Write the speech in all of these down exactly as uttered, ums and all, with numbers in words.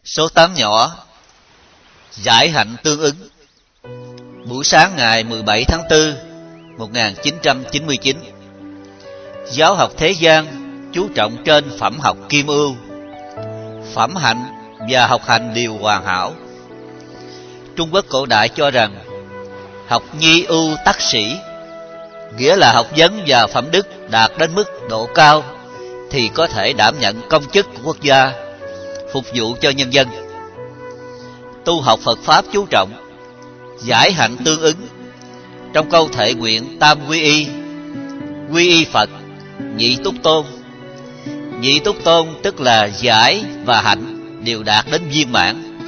Số tám nhỏ, giải hạnh tương ứng. Buổi sáng ngày mười bảy tháng tư một nghìn chín trăm chín mươi chín, giáo học thế gian chú trọng trên phẩm học kim ưu. Phẩm hạnh và học hành đều hoàn hảo. Trung Quốc cổ đại cho rằng học nhi ưu tắc sĩ, nghĩa là học vấn và phẩm đức đạt đến mức độ cao thì có thể đảm nhận công chức của quốc gia, phục vụ cho nhân dân. Tu học Phật Pháp chú trọng giải hạnh tương ứng. Trong câu thệ nguyện tam quy y, quy y Phật, nhị túc tôn. Nhị túc tôn tức là giải và hạnh đều đạt đến viên mãn.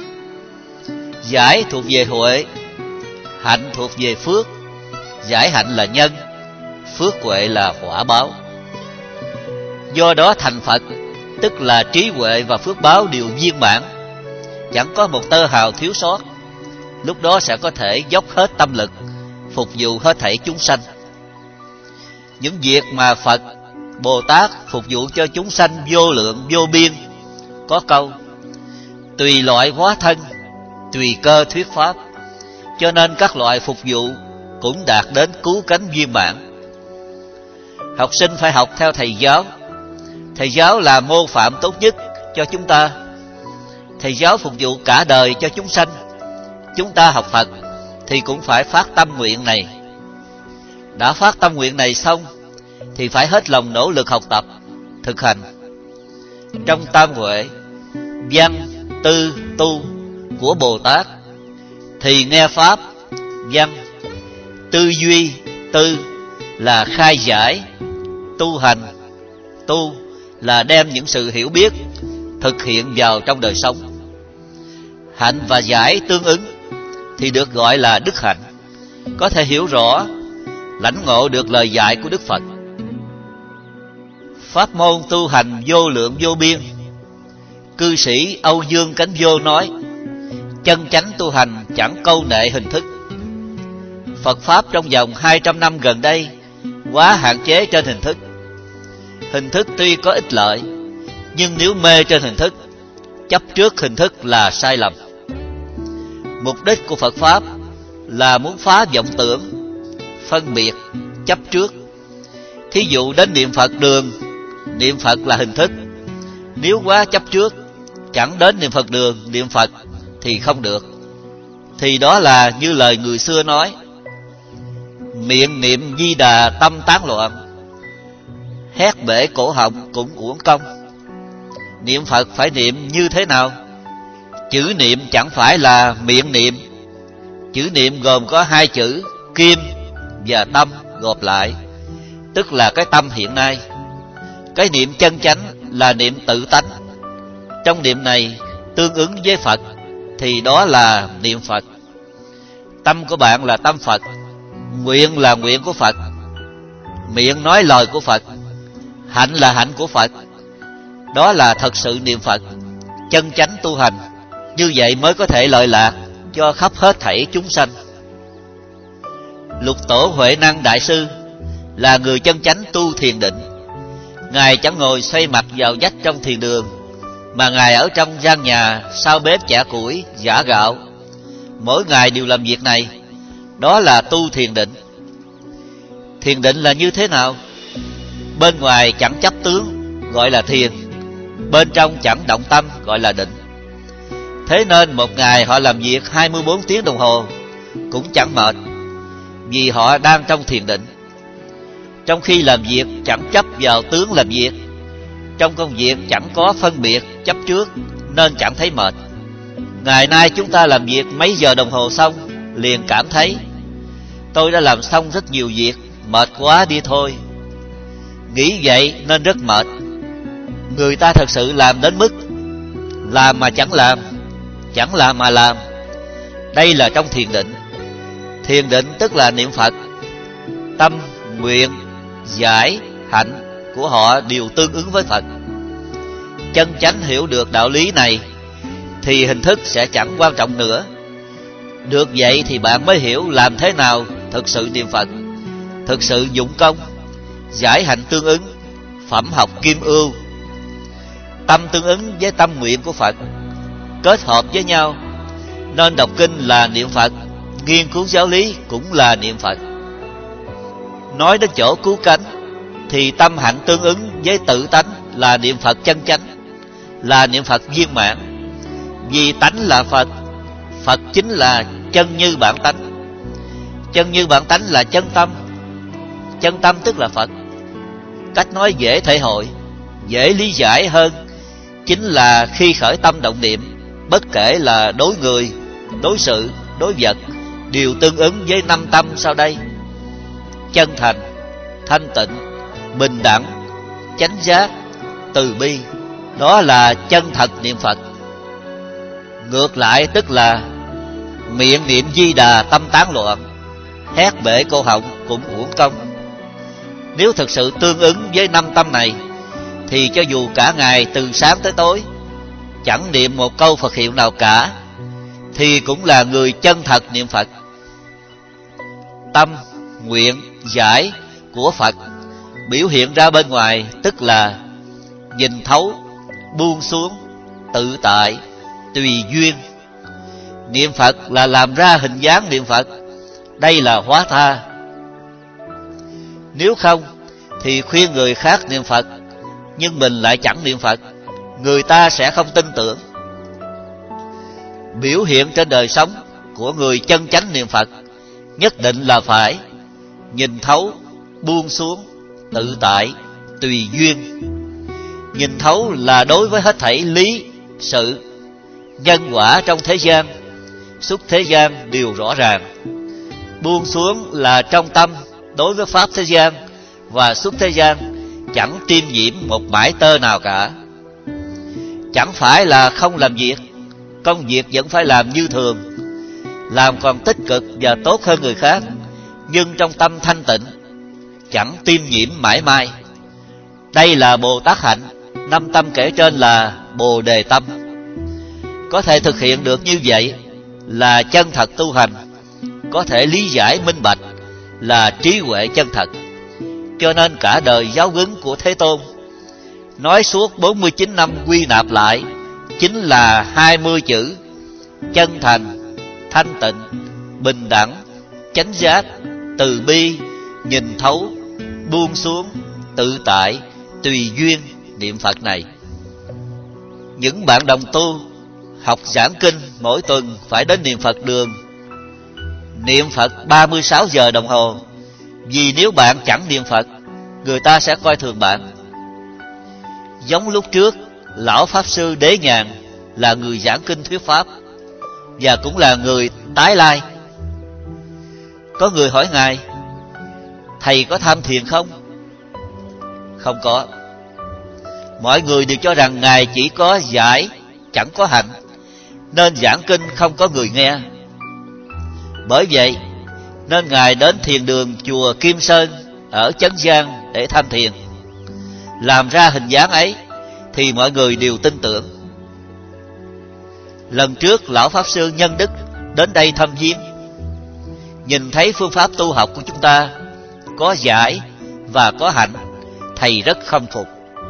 Giải thuộc về huệ, hạnh thuộc về phước. Giải hạnh là nhân, phước huệ là quả báo. Do đó thành Phật tức là trí huệ và phước báo đều viên mãn, chẳng có một tơ hào thiếu sót. Lúc đó sẽ có thể dốc hết tâm lực phục vụ hết thảy chúng sanh. Những việc mà Phật, Bồ Tát phục vụ cho chúng sanh vô lượng vô biên. Có câu tùy loại hóa thân, tùy cơ thuyết pháp, cho nên các loại phục vụ cũng đạt đến cứu cánh viên mãn. Học sinh phải học theo thầy giáo. Thầy giáo là mô phạm tốt nhất cho chúng ta. Thầy giáo phục vụ cả đời cho chúng sanh. Chúng ta học Phật thì cũng phải phát tâm nguyện này. Đã phát tâm nguyện này xong thì phải hết lòng nỗ lực học tập, thực hành. Trong tam huệ, văn, tư, tu của Bồ Tát thì nghe Pháp, văn, tư duy, tư là khai giải, tu hành, tu là đem những sự hiểu biết thực hiện vào trong đời sống. Hạnh và giải tương ứng thì được gọi là đức hạnh. Có thể hiểu rõ, lãnh ngộ được lời dạy của Đức Phật. Pháp môn tu hành vô lượng vô biên. Cư sĩ Âu Dương Cánh Vô nói, chân chánh tu hành chẳng câu nệ hình thức. Phật Pháp trong vòng hai trăm năm gần đây quá hạn chế trên hình thức. Hình thức tuy có ích lợi, nhưng nếu mê trên hình thức, chấp trước hình thức là sai lầm. Mục đích của Phật Pháp là muốn phá vọng tưởng, phân biệt, chấp trước. Thí dụ đến niệm Phật đường, niệm Phật là hình thức. Nếu quá chấp trước, chẳng đến niệm Phật đường, niệm Phật thì không được. Thì đó là như lời người xưa nói, miệng niệm Di Đà tâm tán loạn, hét bể cổ họng cũng uổng công. Niệm Phật phải niệm như thế nào? Chữ niệm chẳng phải là miệng niệm. Chữ niệm gồm có hai chữ kim và tâm gộp lại, tức là cái tâm hiện nay. Cái niệm chân chánh là niệm tự tánh. Trong niệm này tương ứng với Phật thì đó là niệm Phật. Tâm của bạn là tâm Phật, nguyện là nguyện của Phật, miệng nói lời của Phật, hạnh là hạnh của Phật. Đó là thật sự niệm Phật, chân chánh tu hành. Như vậy mới có thể lợi lạc cho khắp hết thảy chúng sanh. Lục Tổ Huệ Năng Đại Sư là người chân chánh tu thiền định. Ngài chẳng ngồi xoay mặt vào vách trong thiền đường, mà Ngài ở trong gian nhà sau bếp chả củi, giã gạo. Mỗi ngày đều làm việc này. Đó là tu thiền định. Thiền định là như thế nào? Bên ngoài chẳng chấp tướng, gọi là thiền. Bên trong chẳng động tâm, gọi là định. Thế nên một ngày họ làm việc hai mươi bốn tiếng đồng hồ cũng chẳng mệt, vì họ đang trong thiền định. Trong khi làm việc chẳng chấp vào tướng làm việc. Trong công việc chẳng có phân biệt, chấp trước, nên chẳng thấy mệt. Ngày nay chúng ta làm việc mấy giờ đồng hồ xong liền cảm thấy tôi đã làm xong rất nhiều việc, mệt quá đi thôi. Nghĩ vậy nên rất mệt. Người ta thật sự làm đến mức làm mà chẳng làm, chẳng làm mà làm. Đây là trong thiền định. Thiền định tức là niệm Phật. Tâm, nguyện, giải, hạnh của họ đều tương ứng với Phật. Chân chánh hiểu được đạo lý này thì hình thức sẽ chẳng quan trọng nữa. Được vậy thì bạn mới hiểu làm thế nào thực sự niệm Phật, thực sự dụng công, giải hạnh tương ứng, phẩm học kim ưu. Tâm tương ứng với tâm nguyện của Phật, kết hợp với nhau, nên đọc kinh là niệm Phật, nghiên cứu giáo lý cũng là niệm Phật. Nói đến chỗ cứu cánh thì tâm hạnh tương ứng với tự tánh là niệm Phật chân chánh, là niệm Phật viên mãn. Vì tánh là Phật, Phật chính là chân như bản tánh. Chân như bản tánh là chân tâm, chân tâm tức là Phật. Cách nói dễ thể hội, dễ lý giải hơn chính là khi khởi tâm động niệm, bất kể là đối người, đối sự, đối vật, đều tương ứng với năm tâm sau đây: chân thành, thanh tịnh, bình đẳng, chánh giác, từ bi. Đó là chân thật niệm Phật. Ngược lại tức là miệng niệm Di Đà tâm tán loạn, hét bể cổ họng cũng uổng công. Nếu thực sự tương ứng với năm tâm này thì cho dù cả ngày từ sáng tới tối chẳng niệm một câu Phật hiệu nào cả thì cũng là người chân thật niệm Phật. Tâm, nguyện, giải của Phật biểu hiện ra bên ngoài tức là nhìn thấu, buông xuống, tự tại, tùy duyên. Niệm Phật là làm ra hình dáng niệm Phật, đây là hóa tha. Nếu không thì khuyên người khác niệm Phật nhưng mình lại chẳng niệm Phật, người ta sẽ không tin tưởng. Biểu hiện trên đời sống của người chân chánh niệm Phật nhất định là phải nhìn thấu, buông xuống, tự tại, tùy duyên. Nhìn thấu là đối với hết thảy lý, sự, nhân quả trong thế gian, xuất thế gian đều rõ ràng. Buông xuống là trong tâm đối với pháp thế gian và xuất thế gian chẳng tiêm nhiễm một mảy tơ nào cả. Chẳng phải là không làm việc, công việc vẫn phải làm như thường, làm còn tích cực và tốt hơn người khác, nhưng trong tâm thanh tịnh, chẳng tiêm nhiễm mãi mai. Đây là Bồ Tát hạnh. Năm tâm kể trên là Bồ Đề tâm. Có thể thực hiện được như vậy là chân thật tu hành, có thể lý giải minh bạch là trí huệ chân thật. Cho nên cả đời giáo huấn của Thế Tôn nói suốt bốn mươi chín năm quy nạp lại chính là hai mươi chữ: chân thành, thanh tịnh, bình đẳng, chánh giác, từ bi, nhìn thấu, buông xuống, tự tại, tùy duyên niệm Phật này. Những bạn đồng tu học giảng kinh mỗi tuần phải đến niệm Phật đường niệm Phật ba mươi sáu giờ đồng hồ, vì nếu bạn chẳng niệm Phật, người ta sẽ coi thường bạn. Giống lúc trước, Lão Pháp Sư Đế Nhàn là người giảng kinh thuyết Pháp và cũng là người tái lai. Có người hỏi Ngài: Thầy có tham thiền không? Không có. Mọi người đều cho rằng Ngài chỉ có giải, chẳng có hành, nên giảng kinh không có người nghe. Bởi vậy nên Ngài đến thiền đường chùa Kim Sơn ở Chấn Giang để tham thiền. Làm ra hình dáng ấy thì mọi người đều tin tưởng. Lần trước Lão Pháp Sư Nhân Đức đến đây thăm viếng, nhìn thấy phương pháp tu học của chúng ta có giải và có hạnh, thầy rất khâm phục.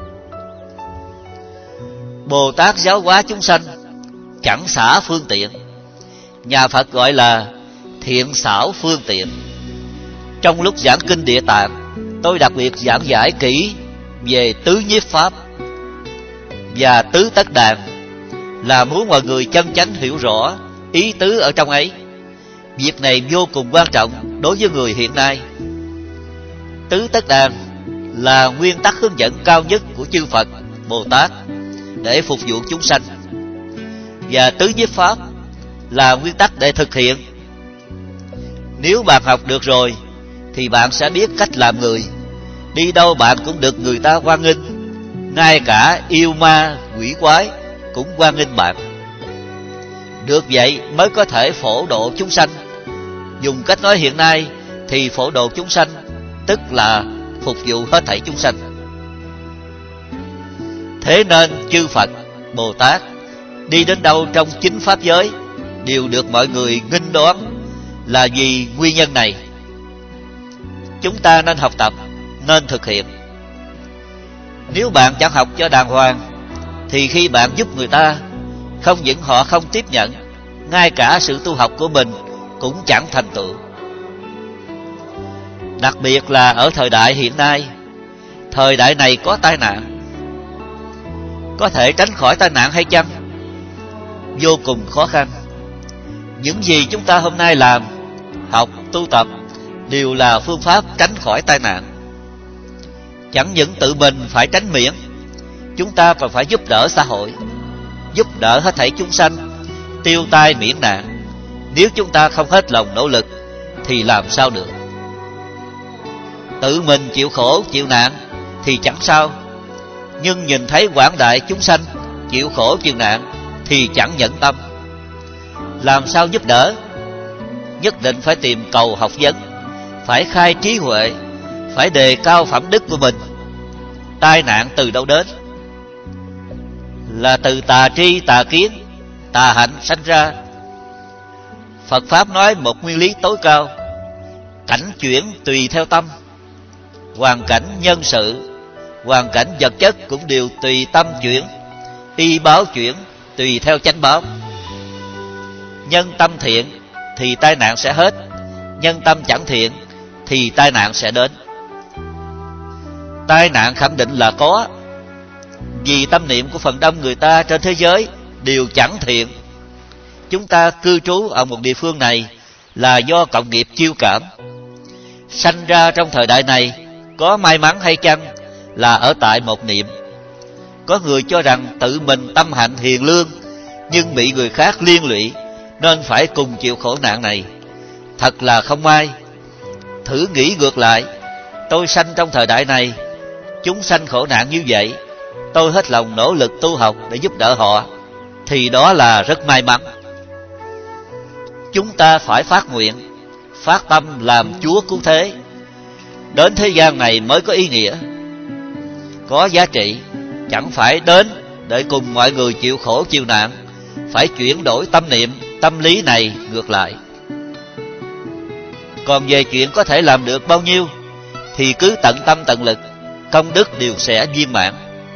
Bồ Tát giáo hóa chúng sanh chẳng xả phương tiện, nhà Phật gọi là thiện xảo phương tiện. Trong lúc giảng kinh Địa Tạng, tôi đặc biệt giảng giải kỹ về tứ nhiếp pháp và tứ tất đàn, là muốn mọi người chân chánh hiểu rõ ý tứ ở trong ấy. Việc này vô cùng quan trọng đối với người hiện nay. Tứ tất đàn là nguyên tắc hướng dẫn cao nhất của chư Phật, Bồ Tát để phục vụ chúng sanh, và tứ nhiếp pháp là nguyên tắc để thực hiện. Nếu bạn học được rồi thì bạn sẽ biết cách làm người, đi đâu bạn cũng được người ta hoan nghênh, ngay cả yêu ma quỷ quái cũng hoan nghênh bạn. Được vậy mới có thể phổ độ chúng sanh. Dùng cách nói hiện nay thì phổ độ chúng sanh tức là phục vụ hết thảy chúng sanh. Thế nên chư Phật, Bồ Tát đi đến đâu trong chính pháp giới đều được mọi người nghênh đón, là vì nguyên nhân này. Chúng ta nên học tập, nên thực hiện. Nếu bạn chẳng học cho đàng hoàng thì khi bạn giúp người ta, Không những họ không tiếp nhận, ngay cả sự tu học của mình cũng chẳng thành tựu. Đặc biệt là ở thời đại hiện nay, thời đại này có tai nạn. Có thể tránh khỏi tai nạn hay chăng? Vô cùng khó khăn. Những gì chúng ta hôm nay làm, học, tu tập đều là phương pháp tránh khỏi tai nạn. Chẳng những tự mình phải tránh miễn, chúng ta còn phải giúp đỡ xã hội, giúp đỡ hết thảy chúng sanh tiêu tai miễn nạn. Nếu chúng ta không hết lòng nỗ lực thì làm sao được? Tự mình chịu khổ chịu nạn thì chẳng sao, nhưng nhìn thấy quảng đại chúng sanh chịu khổ chịu nạn thì chẳng nhẫn tâm. Làm sao giúp đỡ? Nhất định phải tìm cầu học vấn, phải khai trí huệ, phải đề cao phẩm đức của mình. Tai nạn từ đâu đến? Là từ tà tri tà kiến, tà hạnh sanh ra. Phật Pháp nói một nguyên lý tối cao: cảnh chuyển tùy theo tâm. Hoàn cảnh nhân sự, hoàn cảnh vật chất cũng đều tùy tâm chuyển. Y báo chuyển tùy theo chánh báo. Nhân tâm thiện thì tai nạn sẽ hết, nhân tâm chẳng thiện thì tai nạn sẽ đến. Tai nạn khẳng định là có, vì tâm niệm của phần đông người ta trên thế giới đều chẳng thiện. Chúng ta cư trú ở một địa phương này là do cộng nghiệp chiêu cảm. Sanh ra trong thời đại này có may mắn hay chăng là ở tại một niệm. Có người cho rằng tự mình tâm hạnh hiền lương, nhưng bị người khác liên lụy nên phải cùng chịu khổ nạn này. Thật là không may. Thử nghĩ ngược lại, tôi sanh trong thời đại này, chúng sanh khổ nạn như vậy, tôi hết lòng nỗ lực tu học để giúp đỡ họ, thì đó là rất may mắn. Chúng ta phải phát nguyện, phát tâm làm Chúa cứu thế. Đến thế gian này mới có ý nghĩa, có giá trị. Chẳng phải đến để cùng mọi người chịu khổ chịu nạn, phải chuyển đổi tâm niệm, tâm lý này ngược lại. Còn về chuyện có thể làm được bao nhiêu thì cứ tận tâm tận lực, công đức đều sẽ viên mãn.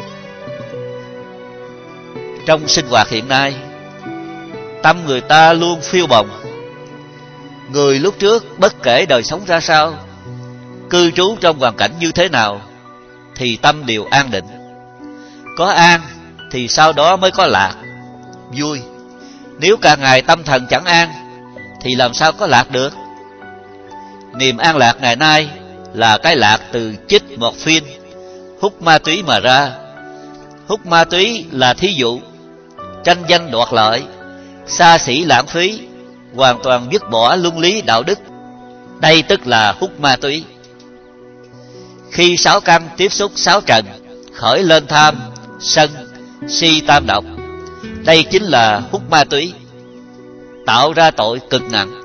Trong sinh hoạt hiện nay, tâm người ta luôn phiêu bồng. Người lúc trước bất kể đời sống ra sao, cư trú trong hoàn cảnh như thế nào, thì tâm đều an định. Có an thì sau đó mới có lạc, vui. Nếu cả ngày tâm thần chẳng an thì làm sao có lạc được? Niềm an lạc ngày nay là cái lạc từ chích morphine, hút ma túy mà ra. Hút ma túy là thí dụ. Tranh danh đoạt lợi, xa xỉ lãng phí, hoàn toàn dứt bỏ luân lý đạo đức. Đây tức là hút ma túy. Khi sáu căn tiếp xúc sáu trần, khởi lên tham, sân, si tam độc, đây chính là hút ma túy, tạo ra tội cực nặng.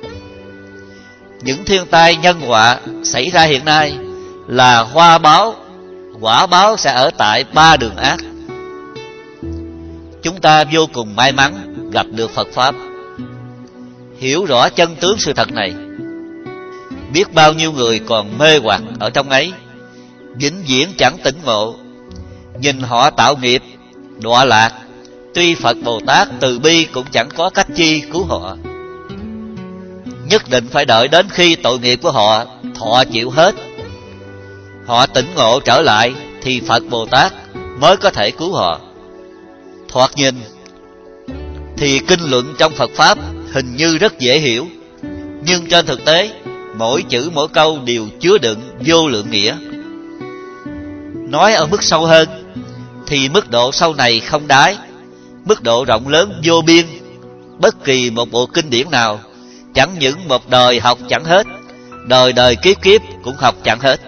Những thiên tai nhân họa xảy ra hiện nay là hoa báo, quả báo sẽ ở tại ba đường ác. Chúng ta vô cùng may mắn gặp được Phật Pháp, hiểu rõ chân tướng sự thật này. Biết bao nhiêu người còn mê hoặc ở trong ấy, vĩnh viễn chẳng tỉnh ngộ. Nhìn họ tạo nghiệp, đọa lạc, tuy Phật Bồ Tát từ bi cũng chẳng có cách chi cứu họ. Nhất định phải đợi đến khi tội nghiệp của họ thọ chịu hết, họ tỉnh ngộ trở lại, thì Phật Bồ Tát mới có thể cứu họ. Thoạt nhìn thì kinh luận trong Phật Pháp hình như rất dễ hiểu, nhưng trên thực tế mỗi chữ mỗi câu đều chứa đựng vô lượng nghĩa. Nói ở mức sâu hơn thì mức độ sâu này không đáy, mức độ rộng lớn vô biên. Bất kỳ một bộ kinh điển nào, chẳng những một đời học chẳng hết, đời đời kiếp kiếp cũng học chẳng hết.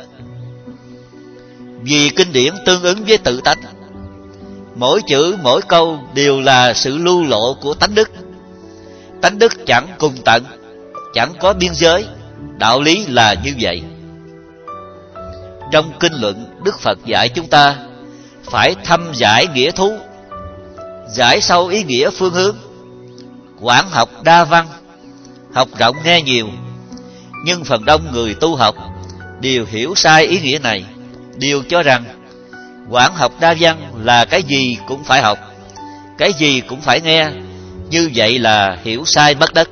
Vì kinh điển tương ứng với tự tánh, mỗi chữ mỗi câu đều là sự lưu lộ của tánh đức. Tánh đức chẳng cùng tận, chẳng có biên giới, đạo lý là như vậy. Trong kinh luận, Đức Phật dạy chúng ta phải thâm giải nghĩa thú, giải sâu ý nghĩa phương hướng, quảng học đa văn, học rộng nghe nhiều. Nhưng phần đông người tu học đều hiểu sai ý nghĩa này, đều cho rằng quảng học đa văn là cái gì cũng phải học, cái gì cũng phải nghe, như vậy là hiểu sai mất đất.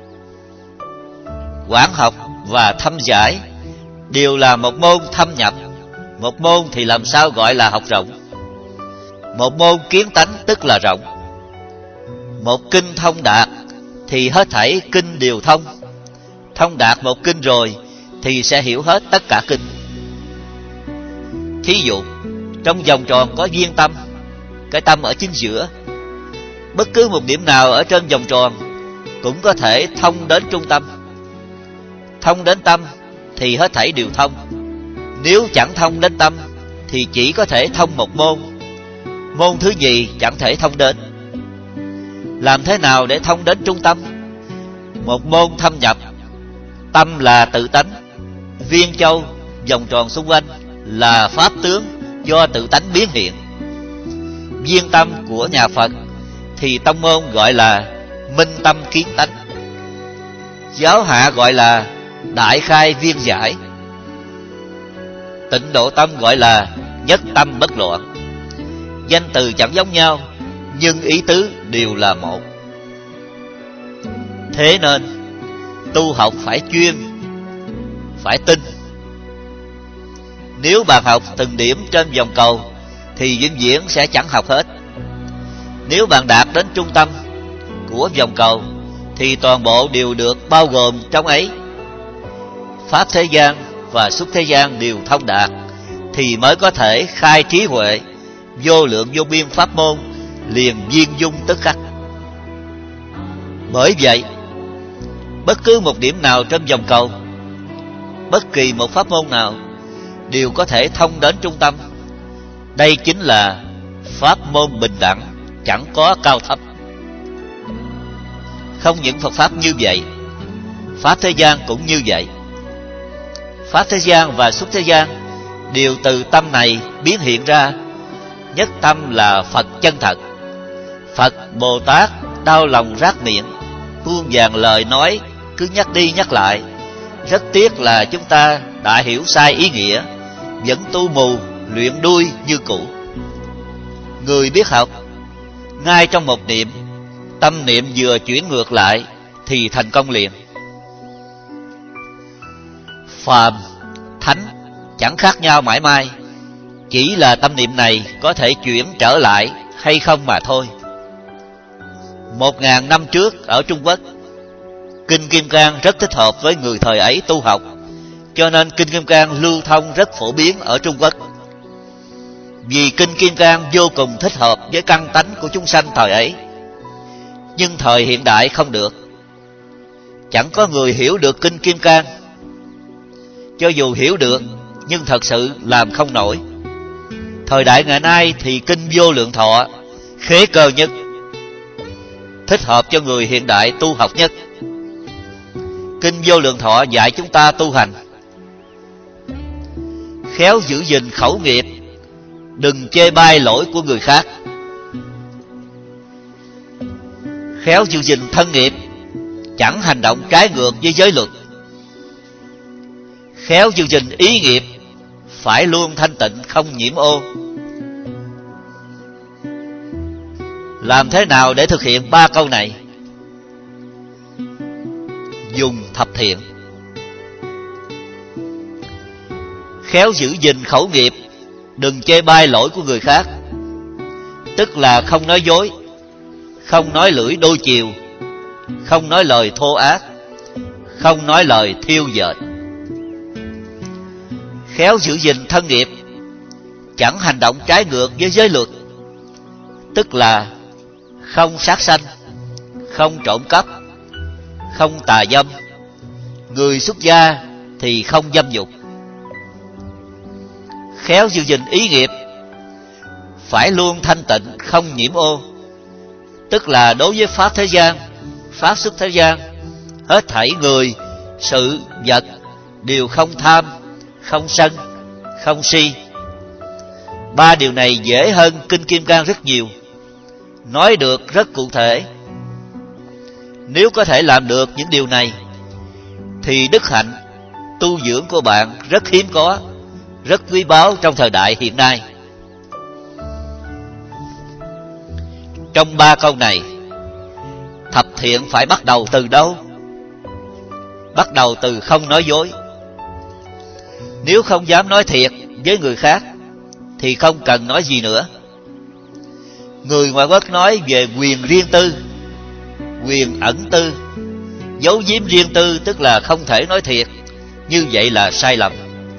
Quán học và thâm giải đều là một môn thâm nhập. Một môn thì làm sao gọi là học rộng? Một môn kiến tánh tức là rộng. Một kinh thông đạt thì hết thảy kinh đều thông. Thông đạt một kinh rồi thì sẽ hiểu hết tất cả kinh. Thí dụ, trong vòng tròn có viên tâm, cái tâm ở chính giữa. Bất cứ một điểm nào ở trên vòng tròn cũng có thể thông đến trung tâm. Thông đến tâm thì hết thảy đều thông. Nếu chẳng thông đến tâm thì chỉ có thể thông một môn. Môn thứ gì chẳng thể thông đến. Làm thế nào để thông đến trung tâm? Một môn thâm nhập. Tâm là tự tánh. Viên châu, vòng tròn xung quanh là pháp tướng do tự tánh biến hiện. Viên tâm của nhà Phật thì tông môn gọi là minh tâm kiến tánh. Giáo hạ gọi là đại khai viên giải. Tịnh độ tâm gọi là nhất tâm bất loạn. Danh từ chẳng giống nhau, nhưng ý tứ đều là một. Thế nên tu học phải chuyên, phải tinh. Nếu bạn học từng điểm trên vòng cầu thì vĩnh viễn sẽ chẳng học hết. Nếu bạn đạt đến trung tâm của vòng cầu thì toàn bộ đều được bao gồm trong ấy. Pháp thế gian và xuất thế gian đều thông đạt thì mới có thể khai trí huệ, vô lượng vô biên pháp môn liền viên dung tức khắc. Bởi vậy, bất cứ một điểm nào trên vòng cầu, bất kỳ một pháp môn nào đều có thể thông đến trung tâm. Đây chính là pháp môn bình đẳng, chẳng có cao thấp. Không những Phật Pháp như vậy, Pháp thế gian cũng như vậy. Pháp thế gian và xuất thế gian đều từ tâm này biến hiện ra. Nhất tâm là Phật chân thật. Phật Bồ Tát đau lòng rát miệng, muôn vàn lời nói cứ nhắc đi nhắc lại. Rất tiếc là chúng ta đã hiểu sai ý nghĩa, vẫn tu mù, luyện đuôi như cũ. Người biết học, ngay trong một niệm, tâm niệm vừa chuyển ngược lại thì thành công liền. Phàm, thánh chẳng khác nhau mãi mai, chỉ là tâm niệm này có thể chuyển trở lại hay không mà thôi. Một ngàn năm trước ở Trung Quốc, Kinh Kim Cang rất thích hợp với người thời ấy tu học, cho nên Kinh Kim Cang lưu thông rất phổ biến ở Trung Quốc. Vì Kinh Kim Cang vô cùng thích hợp với căn tánh của chúng sanh thời ấy. Nhưng thời hiện đại không được. Chẳng có người hiểu được Kinh Kim Cang. Cho dù hiểu được, nhưng thật sự làm không nổi. Thời đại ngày nay thì Kinh Vô Lượng Thọ khế cơ nhất, thích hợp cho người hiện đại tu học nhất. Kinh Vô Lượng Thọ dạy chúng ta tu hành. Khéo giữ gìn khẩu nghiệp, đừng chê bai lỗi của người khác. Khéo giữ gìn thân nghiệp, chẳng hành động trái ngược với giới luật. Khéo giữ gìn ý nghiệp, phải luôn thanh tịnh không nhiễm ô. Làm thế nào để thực hiện ba câu này? Dùng thập thiện. Khéo giữ gìn khẩu nghiệp, đừng chê bai lỗi của người khác. Tức là không nói dối, không nói lưỡi đôi chiều, không nói lời thô ác, không nói lời thiêu dệt. Khéo giữ gìn thân nghiệp, chẳng hành động trái ngược với giới luật. Tức là không sát sanh, không trộm cắp, không tà dâm. Người xuất gia thì không dâm dục. Khéo giữ gìn ý nghiệp, phải luôn thanh tịnh không nhiễm ô. Tức là đối với pháp thế gian, pháp xuất thế gian, hết thảy người, sự, vật đều không tham, không sân, không si. Ba điều này dễ hơn Kinh Kim Cang rất nhiều, nói được rất cụ thể. Nếu có thể làm được những điều này thì đức hạnh tu dưỡng của bạn rất hiếm có, rất quý báu trong thời đại hiện nay. Trong ba câu này, thập thiện phải bắt đầu từ đâu? Bắt đầu từ không nói dối. Nếu không dám nói thiệt với người khác thì không cần nói gì nữa. Người ngoại quốc nói về quyền riêng tư, quyền ẩn tư. Giấu giếm riêng tư tức là không thể nói thiệt. Như vậy là sai lầm.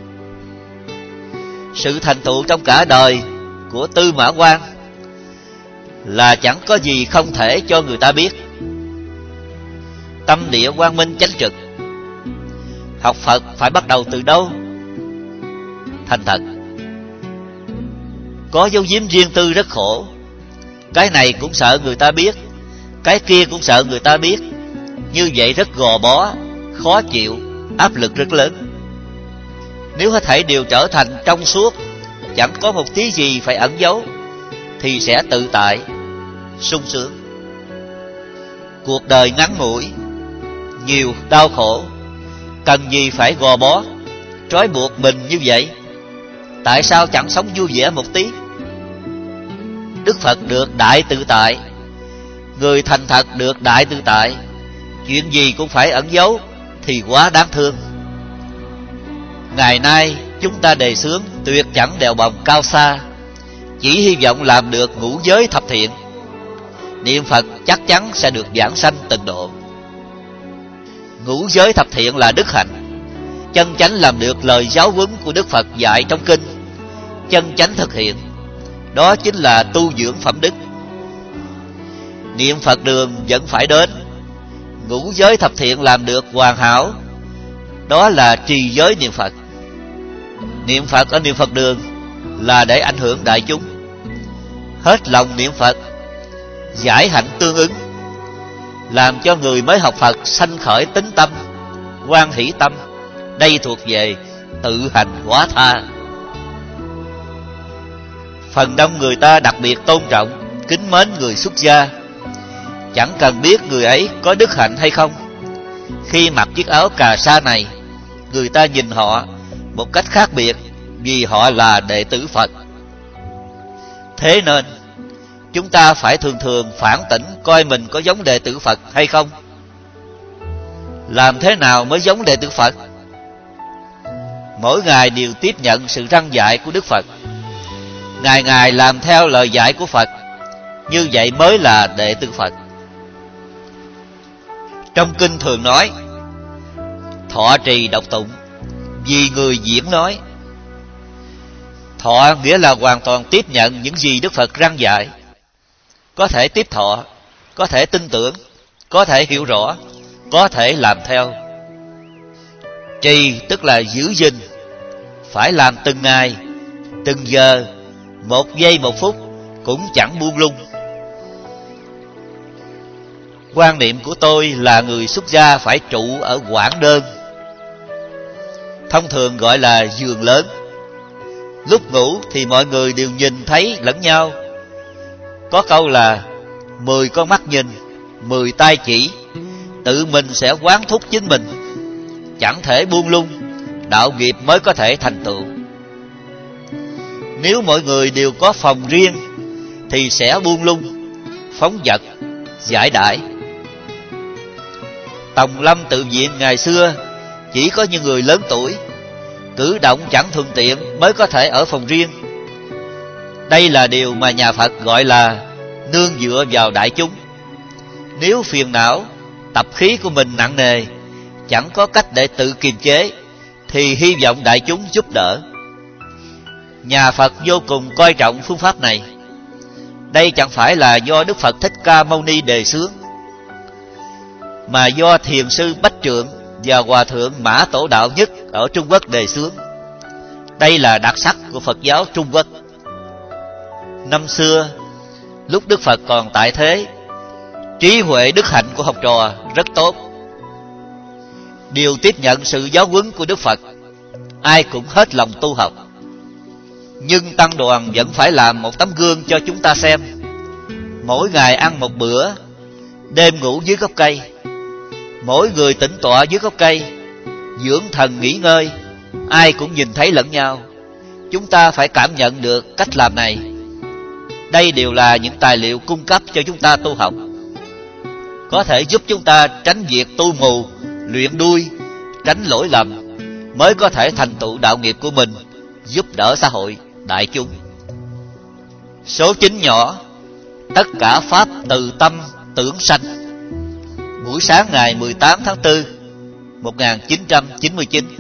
Sự thành tựu trong cả đời của Tư Mã Quang là chẳng có gì không thể cho người ta biết. Tâm địa quang minh chánh trực. Học Phật phải bắt đầu từ đâu? Thành thật. Có giấu giếm riêng tư rất khổ. Cái này cũng sợ người ta biết, cái kia cũng sợ người ta biết. Như vậy rất gò bó, khó chịu, áp lực rất lớn. Nếu hết thảy đều trở thành trong suốt, chẳng có một tí gì phải ẩn giấu, thì sẽ tự tại, sung sướng. Cuộc đời ngắn ngủi, nhiều đau khổ, cần gì phải gò bó, trói buộc mình như vậy? Tại sao chẳng sống vui vẻ một tí? Đức Phật được đại tự tại, người thành thật được đại tự tại. Chuyện gì cũng phải ẩn giấu thì quá đáng thương. Ngày nay chúng ta đề xướng tuyệt chẳng đèo bồng cao xa, chỉ hy vọng làm được ngũ giới thập thiện. Niệm Phật chắc chắn sẽ được giảng sanh tịnh độ. Ngũ giới thập thiện là đức hạnh. Chân chánh làm được lời giáo huấn của Đức Phật dạy trong kinh, chân chánh thực hiện, đó chính là tu dưỡng phẩm đức. Niệm Phật đường vẫn phải đến. Ngũ giới thập thiện làm được hoàn hảo, đó là trì giới niệm Phật. Niệm Phật ở niệm Phật đường là để ảnh hưởng đại chúng. Hết lòng niệm Phật, giải hạnh tương ứng, làm cho người mới học Phật sanh khởi tín tâm, hoan hỷ tâm. Đây thuộc về tự hành hóa tha. Phần đông người ta đặc biệt tôn trọng, kính mến người xuất gia, chẳng cần biết người ấy có đức hạnh hay không. Khi mặc chiếc áo cà sa này, người ta nhìn họ một cách khác biệt, vì họ là đệ tử Phật. Thế nên chúng ta phải thường thường phản tỉnh coi mình có giống đệ tử Phật hay không. Làm thế nào mới giống đệ tử Phật? Mỗi ngày đều tiếp nhận sự răn dạy của Đức Phật, ngày ngày làm theo lời dạy của Phật. Như vậy mới là đệ tử Phật. Trong kinh thường nói thọ trì độc tụng, vì người diễn nói. Thọ nghĩa là hoàn toàn tiếp nhận những gì Đức Phật răn dạy. Có thể tiếp thọ, có thể tin tưởng, có thể hiểu rõ, có thể làm theo. Trì tức là giữ gìn, phải làm từng ngày, từng giờ, một giây một phút, cũng chẳng buông lung. Quan niệm của tôi là người xuất gia phải trụ ở quảng đơn, thông thường gọi là giường lớn. Lúc ngủ thì mọi người đều nhìn thấy lẫn nhau. Có câu là mười con mắt nhìn, mười tay chỉ. Tự mình sẽ quán thúc chính mình, chẳng thể buông lung, đạo nghiệp mới có thể thành tựu. Nếu mọi người đều có phòng riêng thì sẽ buông lung, phóng dật, giải đãi. Tòng lâm tự viện ngày xưa chỉ có những người lớn tuổi, cử động chẳng thuận tiện mới có thể ở phòng riêng. Đây là điều mà nhà Phật gọi là nương dựa vào đại chúng. Nếu phiền não, tập khí của mình nặng nề, chẳng có cách để tự kiềm chế, thì hy vọng đại chúng giúp đỡ. Nhà Phật vô cùng coi trọng phương pháp này. Đây chẳng phải là do Đức Phật Thích Ca Mâu Ni đề xướng, mà do Thiền sư Bách Trượng và Hòa thượng Mã Tổ Đạo Nhất ở Trung Quốc đề xướng. Đây là đặc sắc của Phật giáo Trung Quốc. Năm xưa, lúc Đức Phật còn tại thế, trí huệ đức hạnh của học trò rất tốt, đều tiếp nhận sự giáo huấn của Đức Phật, ai cũng hết lòng tu học. Nhưng tăng đoàn vẫn phải làm một tấm gương cho chúng ta xem. Mỗi ngày ăn một bữa, đêm ngủ dưới gốc cây, mỗi người tĩnh tọa dưới gốc cây, dưỡng thần nghỉ ngơi, ai cũng nhìn thấy lẫn nhau. Chúng ta phải cảm nhận được cách làm này. Đây đều là những tài liệu cung cấp cho chúng ta tu học, có thể giúp chúng ta tránh việc tu mù, luyện đuôi, tránh lỗi lầm, mới có thể thành tựu đạo nghiệp của mình, giúp đỡ xã hội, đại chúng. Số chín nhỏ, tất cả pháp từ tâm tưởng sanh. Buổi sáng ngày mười tám tháng tư một nghìn chín trăm chín mươi chín.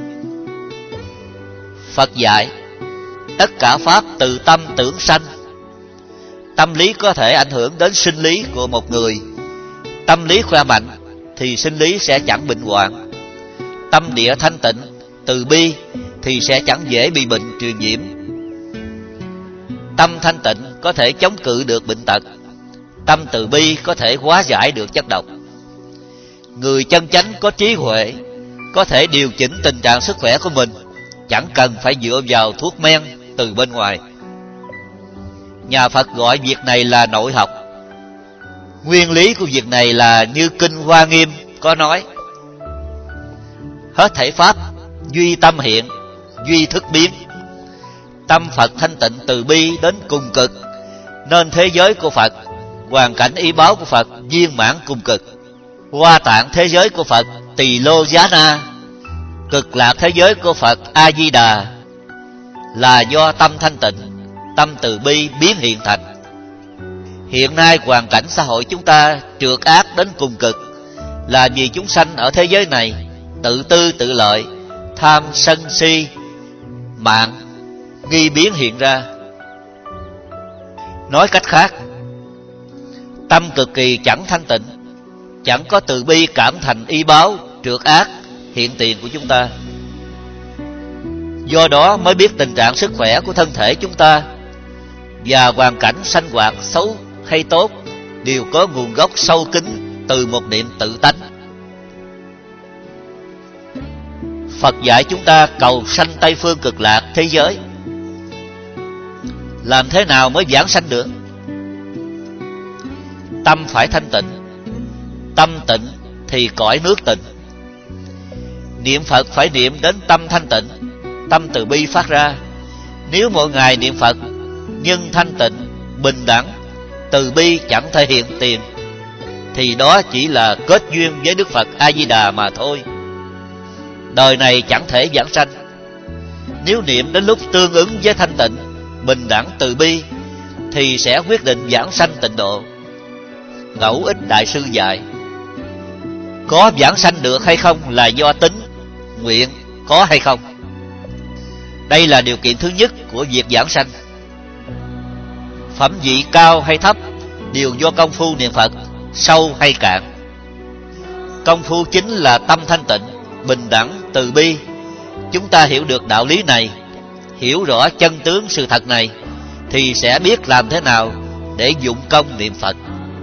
Phật dạy, tất cả pháp từ tâm tưởng sanh. Tâm lý có thể ảnh hưởng đến sinh lý của một người. Tâm lý khỏe mạnh thì sinh lý sẽ chẳng bệnh hoạn. Tâm địa thanh tịnh, từ bi thì sẽ chẳng dễ bị bệnh truyền nhiễm. Tâm thanh tịnh có thể chống cự được bệnh tật. Tâm từ bi có thể hóa giải được chất độc. Người chân chánh có trí huệ, có thể điều chỉnh tình trạng sức khỏe của mình, chẳng cần phải dựa vào thuốc men từ bên ngoài. Nhà Phật gọi việc này là nội học. Nguyên lý của việc này là như Kinh Hoa Nghiêm có nói: hết thảy pháp duy tâm hiện, duy thức biến. Tâm Phật thanh tịnh từ bi đến cùng cực, nên thế giới của Phật, hoàn cảnh y báo của Phật viên mãn cùng cực. Hoa tạng thế giới của Phật Tỳ Lô Giá Na, cực lạc thế giới của Phật A Di Đà là do tâm thanh tịnh, tâm từ bi biến hiện thành. Hiện nay hoàn cảnh xã hội chúng ta trượt ác đến cùng cực là vì chúng sanh ở thế giới này tự tư tự lợi, tham sân si mạng nghi biến hiện ra. Nói cách khác, tâm cực kỳ chẳng thanh tịnh, chẳng có từ bi cảm thành y báo trượt ác hiện tiền của chúng ta. Do đó mới biết tình trạng sức khỏe của thân thể chúng ta và hoàn cảnh sanh hoạt xấu hay tốt đều có nguồn gốc sâu kín từ một niệm tự tánh. Phật dạy chúng ta cầu sanh Tây Phương Cực Lạc thế giới. Làm thế nào mới vãng sanh được? Tâm phải thanh tịnh. Tâm tịnh thì cõi nước tịnh. Niệm Phật phải niệm đến tâm thanh tịnh, tâm từ bi phát ra. Nếu mỗi ngày niệm Phật nhưng thanh tịnh, bình đẳng, từ bi chẳng thể hiện tiền, thì đó chỉ là kết duyên với Đức Phật A Di Đà mà thôi. Đời này chẳng thể vãng sanh. Nếu niệm đến lúc tương ứng với thanh tịnh, bình đẳng, từ bi thì sẽ quyết định vãng sanh tịnh độ. Ngẫu Ích Đại Sư dạy, có vãng sanh được hay không là do tính, nguyện có hay không. Đây là điều kiện thứ nhất của việc vãng sanh. Phẩm vị cao hay thấp đều do công phu niệm Phật sâu hay cạn. Công phu chính là tâm thanh tịnh, bình đẳng, từ bi. Chúng ta hiểu được đạo lý này, hiểu rõ chân tướng sự thật này, thì sẽ biết làm thế nào để dụng công niệm Phật.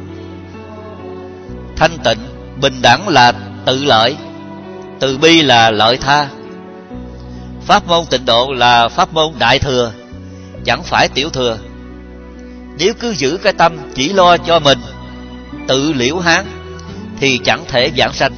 Thanh tịnh, bình đẳng là tự lợi, từ bi là lợi tha. Pháp môn tịnh độ là pháp môn đại thừa, chẳng phải tiểu thừa. Nếu cứ giữ cái tâm chỉ lo cho mình, tự liễu hán, thì chẳng thể vãng sanh.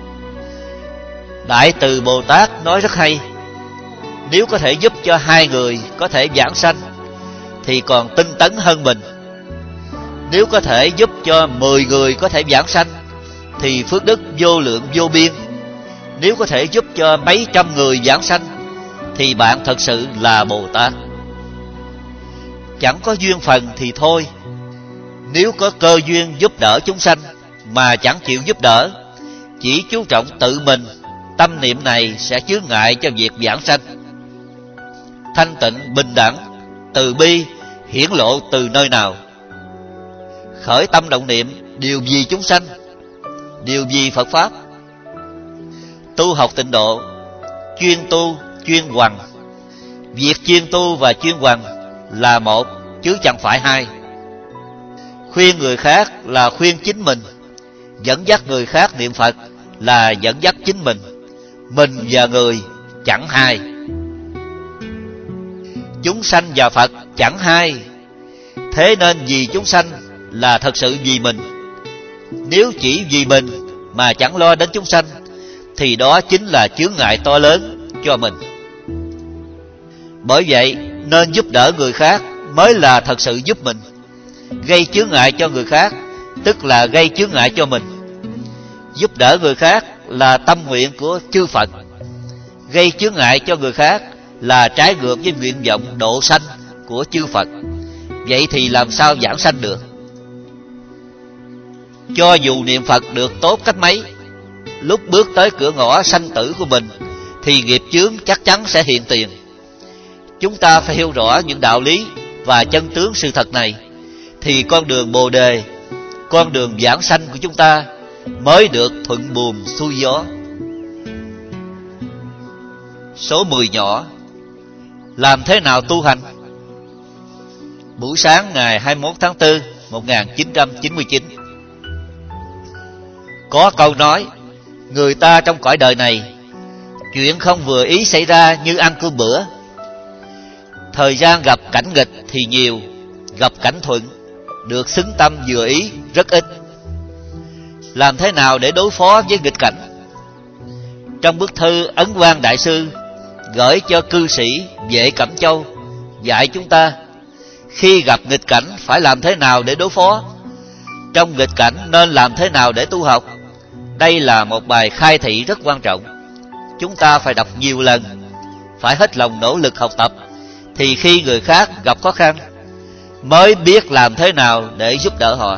Đại Từ Bồ Tát nói rất hay: nếu có thể giúp cho hai người có thể vãng sanh thì còn tinh tấn hơn mình. Nếu có thể giúp cho mười người có thể vãng sanh thì phước đức vô lượng vô biên. Nếu có thể giúp cho mấy trăm người vãng sanh thì bạn thật sự là Bồ Tát. Chẳng có duyên phần thì thôi. Nếu có cơ duyên giúp đỡ chúng sanh mà chẳng chịu giúp đỡ, chỉ chú trọng tự mình, tâm niệm này sẽ chướng ngại cho việc vãng sanh. Thanh tịnh, bình đẳng, từ bi hiển lộ từ nơi nào? Khởi tâm động niệm đều vì chúng sanh, đều vì Phật Pháp. Tu học tịnh độ, chuyên tu, chuyên hoằng. Việc chuyên tu và chuyên hoằng là một, chứ chẳng phải hai. Khuyên người khác là khuyên chính mình, dẫn dắt người khác niệm Phật là dẫn dắt chính mình. Mình và người chẳng hai. Chúng sanh và Phật chẳng hai. Thế nên vì chúng sanh là thật sự vì mình. Nếu chỉ vì mình mà chẳng lo đến chúng sanh thì đó chính là chướng ngại to lớn cho mình. Bởi vậy nên giúp đỡ người khác mới là thật sự giúp mình. Gây chướng ngại cho người khác tức là gây chướng ngại cho mình. Giúp đỡ người khác là tâm nguyện của chư Phật. Gây chướng ngại cho người khác là trái ngược với nguyện vọng độ sanh của chư Phật. Vậy thì làm sao giảng sanh được? Cho dù niệm Phật được tốt cách mấy, lúc bước tới cửa ngõ sanh tử của mình thì nghiệp chướng chắc chắn sẽ hiện tiền. Chúng ta phải hiểu rõ những đạo lý và chân tướng sự thật này, thì con đường Bồ Đề, con đường giảng sanh của chúng ta mới được thuận buồm xuôi gió. Số mười nhỏ. Làm thế nào tu hành? Buổi sáng ngày hai mươi mốt tháng tư một nghìn chín trăm chín mươi chín. Có câu nói, người ta trong cõi đời này, chuyện không vừa ý xảy ra như ăn cơm bữa. Thời gian gặp cảnh nghịch thì nhiều, gặp cảnh thuận, được xứng tâm vừa ý rất ít. Làm thế nào để đối phó với nghịch cảnh? Trong bức thư Ấn Quang Đại Sư gửi cho cư sĩ Vệ Cẩm Châu dạy chúng ta, khi gặp nghịch cảnh phải làm thế nào để đối phó, trong nghịch cảnh nên làm thế nào để tu học. Đây là một bài khai thị rất quan trọng. Chúng ta phải đọc nhiều lần, phải hết lòng nỗ lực học tập, thì khi người khác gặp khó khăn mới biết làm thế nào để giúp đỡ họ.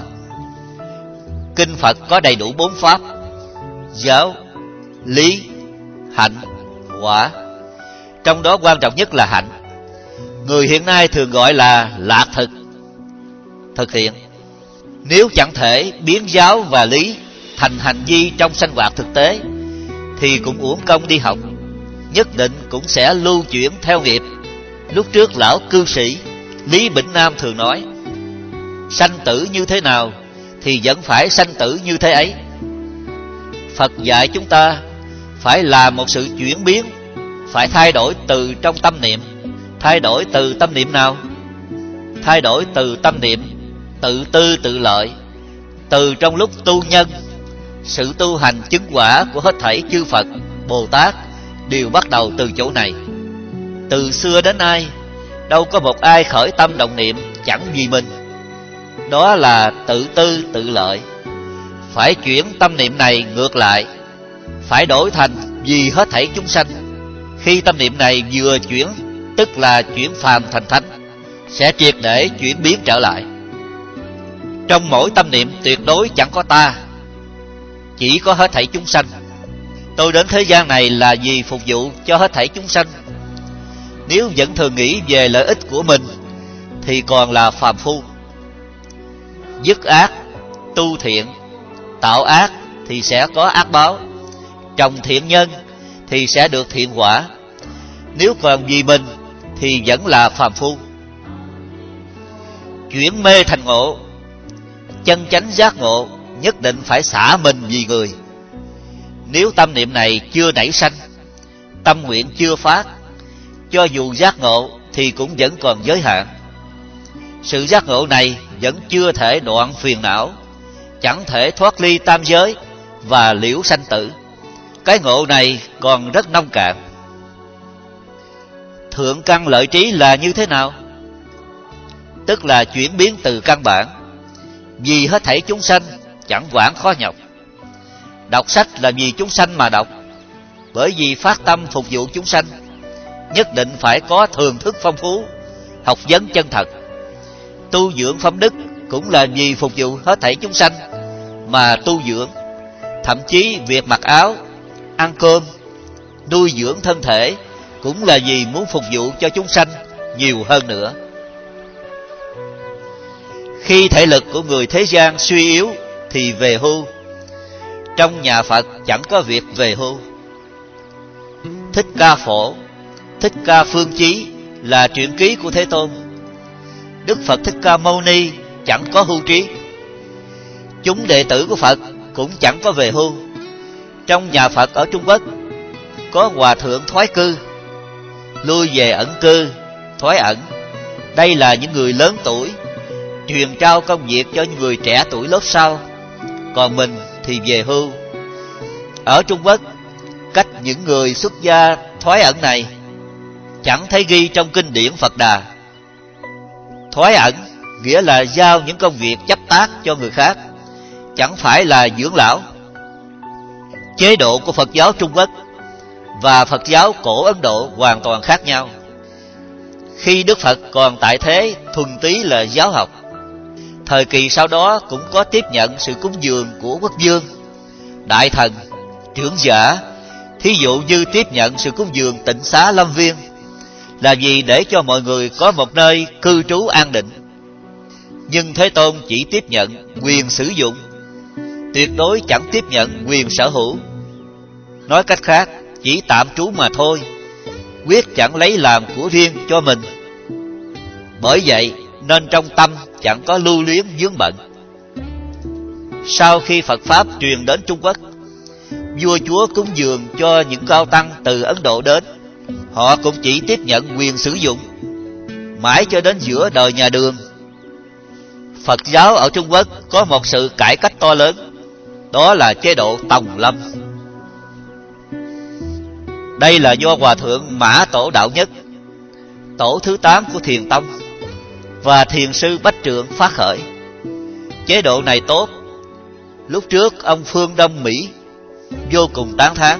Kinh Phật có đầy đủ bốn pháp: giáo, lý, hạnh, quả. Trong đó quan trọng nhất là hạnh. Người hiện nay thường gọi là lạc thực, thực hiện. Nếu chẳng thể biến giáo và lý thành hành vi trong sinh hoạt thực tế thì cũng uổng công đi học, nhất định cũng sẽ lưu chuyển theo nghiệp. Lúc trước lão cư sĩ Lý Bỉnh Nam thường nói, sanh tử như thế nào thì vẫn phải sanh tử như thế ấy. Phật dạy chúng ta phải làm một sự chuyển biến, phải thay đổi từ trong tâm niệm. Thay đổi từ tâm niệm nào? Thay đổi từ tâm niệm tự tư tự lợi. Từ trong lúc tu nhân, sự tu hành chứng quả của hết thảy chư Phật, Bồ Tát đều bắt đầu từ chỗ này. Từ xưa đến nay, đâu có một ai khởi tâm động niệm chẳng vì mình. Đó là tự tư tự lợi. Phải chuyển tâm niệm này ngược lại, phải đổi thành vì hết thảy chúng sanh. Khi tâm niệm này vừa chuyển, tức là chuyển phàm thành thánh, sẽ triệt để chuyển biến trở lại. Trong mỗi tâm niệm tuyệt đối chẳng có ta, chỉ có hết thảy chúng sanh. Tôi đến thế gian này là vì phục vụ cho hết thảy chúng sanh. Nếu vẫn thường nghĩ về lợi ích của mình thì còn là phàm phu. Dứt ác, tu thiện. Tạo ác thì sẽ có ác báo, trồng thiện nhân thì sẽ được thiện quả. Nếu còn vì mình thì vẫn là phàm phu. Chuyển mê thành ngộ. Chân chánh giác ngộ nhất định phải xả mình vì người. Nếu tâm niệm này chưa nảy sanh, tâm nguyện chưa phát, cho dù giác ngộ thì cũng vẫn còn giới hạn. Sự giác ngộ này vẫn chưa thể đoạn phiền não, chẳng thể thoát ly tam giới và liễu sanh tử. Cái ngộ này còn rất nông cạn. Thượng căn lợi trí là như thế nào? Tức là chuyển biến từ căn bản, vì hết thảy chúng sanh, chẳng quản khó nhọc. Đọc sách là vì chúng sanh mà đọc, bởi vì phát tâm phục vụ chúng sanh. Nhất định phải có thường thức phong phú, học vấn chân thật. Tu dưỡng phẩm đức cũng là vì phục vụ hết thảy chúng sanh mà tu dưỡng. Thậm chí việc mặc áo, ăn cơm, nuôi dưỡng thân thể cũng là vì muốn phục vụ cho chúng sanh nhiều hơn nữa. Khi thể lực của người thế gian suy yếu thì về hưu. Trong nhà Phật chẳng có việc về hưu. Thích Ca Phổ, Thích Ca Phương Chí là truyện ký của Thế Tôn. Đức Phật Thích Ca Mâu Ni chẳng có hưu trí. Chúng đệ tử của Phật cũng chẳng có về hưu. Trong nhà Phật ở Trung Quốc có hòa thượng thoái cư, lui về ẩn cư, thoái ẩn. Đây là những người lớn tuổi, truyền trao công việc cho những người trẻ tuổi lớp sau. Còn mình thì về hưu. Ở Trung Quốc, cách những người xuất gia thoái ẩn này chẳng thấy ghi trong kinh điển Phật Đà. Thoái ẩn nghĩa là giao những công việc chấp tác cho người khác, chẳng phải là dưỡng lão. Chế độ của Phật giáo Trung Quốc và Phật giáo cổ Ấn Độ hoàn toàn khác nhau. Khi Đức Phật còn tại thế thuần túy là giáo học, thời kỳ sau đó cũng có tiếp nhận sự cúng dường của quốc vương, đại thần, trưởng giả, thí dụ như tiếp nhận sự cúng dường tịnh xá lâm viên, là vì để cho mọi người có một nơi cư trú an định. Nhưng Thế Tôn chỉ tiếp nhận quyền sử dụng, tuyệt đối chẳng tiếp nhận quyền sở hữu. Nói cách khác, chỉ tạm trú mà thôi, quyết chẳng lấy làm của riêng cho mình. Bởi vậy nên trong tâm chẳng có lưu luyến vướng bận. Sau khi Phật Pháp truyền đến Trung Quốc, vua chúa cúng dường cho những cao tăng từ Ấn Độ đến, họ cũng chỉ tiếp nhận quyền sử dụng. Mãi cho đến giữa đời nhà Đường, Phật giáo ở Trung Quốc có một sự cải cách to lớn, đó là chế độ Tòng Lâm. Đây là do Hòa Thượng Mã Tổ Đạo Nhất, tổ thứ tám của Thiền Tông, và Thiền sư Bách Trượng phát khởi. Chế độ này tốt. Lúc trước ông Phương Đông Mỹ vô cùng tán thán.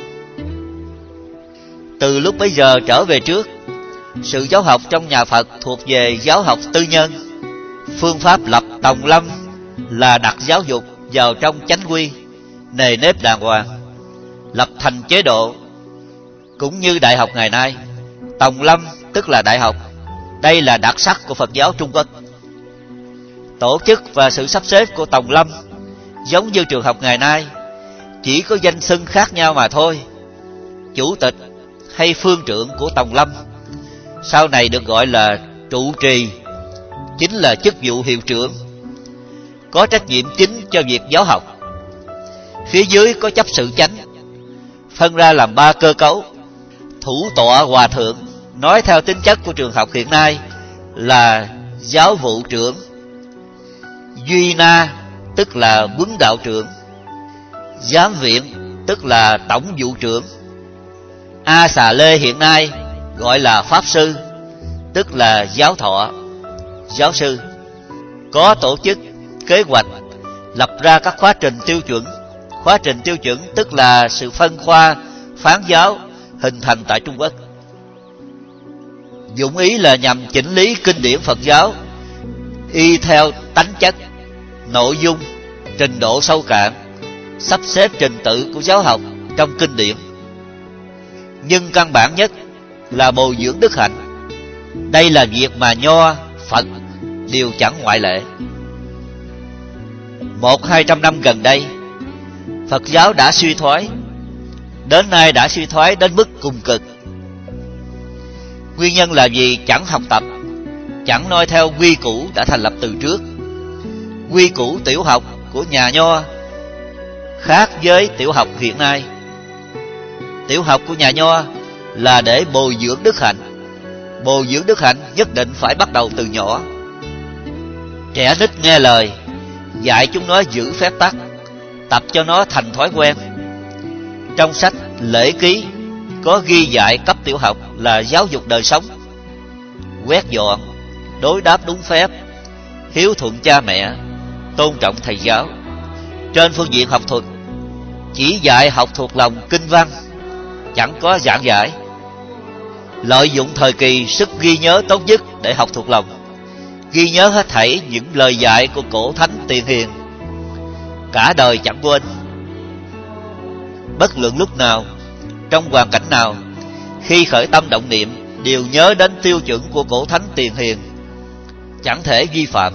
Từ lúc bấy giờ trở về trước, sự giáo học trong nhà Phật thuộc về giáo học tư nhân. Phương pháp lập Tòng Lâm là đặt giáo dục vào trong chánh quy, nề nếp đàng hoàng, lập thành chế độ. Cũng như đại học ngày nay, Tòng Lâm tức là đại học. Đây là đặc sắc của Phật giáo Trung Quốc. Tổ chức và sự sắp xếp của Tòng Lâm giống như trường học ngày nay, chỉ có danh xưng khác nhau mà thôi. Chủ tịch hay phương trượng của Tòng Lâm sau này được gọi là trụ trì, chính là chức vụ hiệu trưởng, có trách nhiệm chính cho việc giáo học. Phía dưới có chấp sự chánh, phân ra làm ba cơ cấu. Thủ tọa hòa thượng, nói theo tính chất của trường học hiện nay là giáo vụ trưởng. Duy na tức là huấn đạo trưởng. Giám viện tức là tổng vụ trưởng. A Xà Lê hiện nay gọi là pháp sư, tức là giáo thọ, giáo sư. Có tổ chức, kế hoạch, lập ra các khóa trình tiêu chuẩn. Khóa trình tiêu chuẩn tức là sự phân khoa, phán giáo hình thành tại Trung Quốc. Dụng ý là nhằm chỉnh lý kinh điển Phật giáo y theo tánh chất, nội dung, trình độ sâu cạn, sắp xếp trình tự của giáo học trong kinh điển. Nhưng căn bản nhất là bồi dưỡng đức hạnh. Đây là việc mà Nho, Phật đều chẳng ngoại lệ. Một hai trăm năm gần đây, Phật giáo đã suy thoái, đến nay đã suy thoái đến mức cùng cực. Nguyên nhân là vì chẳng học tập, chẳng noi theo quy củ đã thành lập từ trước. Quy củ tiểu học của nhà Nho khác với tiểu học hiện nay. Tiểu học của nhà Nho là để bồi dưỡng đức hạnh. Bồi dưỡng đức hạnh nhất định phải bắt đầu từ nhỏ. Trẻ nít nghe lời, dạy chúng nó giữ phép tắc, tập cho nó thành thói quen. Trong sách Lễ Ký có ghi dạy cấp tiểu học là giáo dục đời sống: quét dọn, đối đáp đúng phép, hiếu thuận cha mẹ, tôn trọng thầy giáo. Trên phương diện học thuật, chỉ dạy học thuộc lòng kinh văn, chẳng có giảng giải. Lợi dụng thời kỳ sức ghi nhớ tốt nhất để học thuộc lòng, ghi nhớ hết thảy những lời dạy của cổ thánh tiền hiền, cả đời chẳng quên. Bất luận lúc nào, trong hoàn cảnh nào, khi khởi tâm động niệm đều nhớ đến tiêu chuẩn của cổ thánh tiền hiền, chẳng thể vi phạm.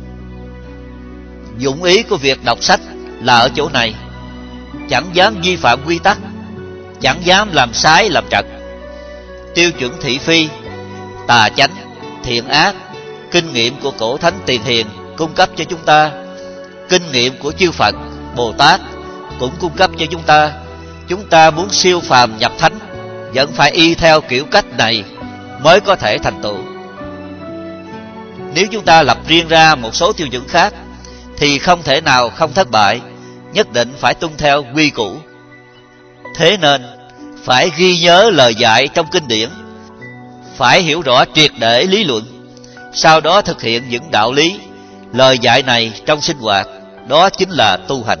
Dụng ý của việc đọc sách là ở chỗ này, chẳng dám vi phạm quy tắc, chẳng dám làm sai làm trật. Tiêu chuẩn thị phi, tà chánh, thiện ác, kinh nghiệm của cổ thánh tiền hiền cung cấp cho chúng ta. Kinh nghiệm của chư Phật, Bồ Tát cũng cung cấp cho chúng ta. Chúng ta muốn siêu phàm nhập thánh, vẫn phải y theo kiểu cách này mới có thể thành tựu. Nếu chúng ta lập riêng ra một số tiêu chuẩn khác thì không thể nào không thất bại, nhất định phải tuân theo quy củ. Thế nên phải ghi nhớ lời dạy trong kinh điển, phải hiểu rõ triệt để lý luận, sau đó thực hiện những đạo lý, lời dạy này trong sinh hoạt, đó chính là tu hành.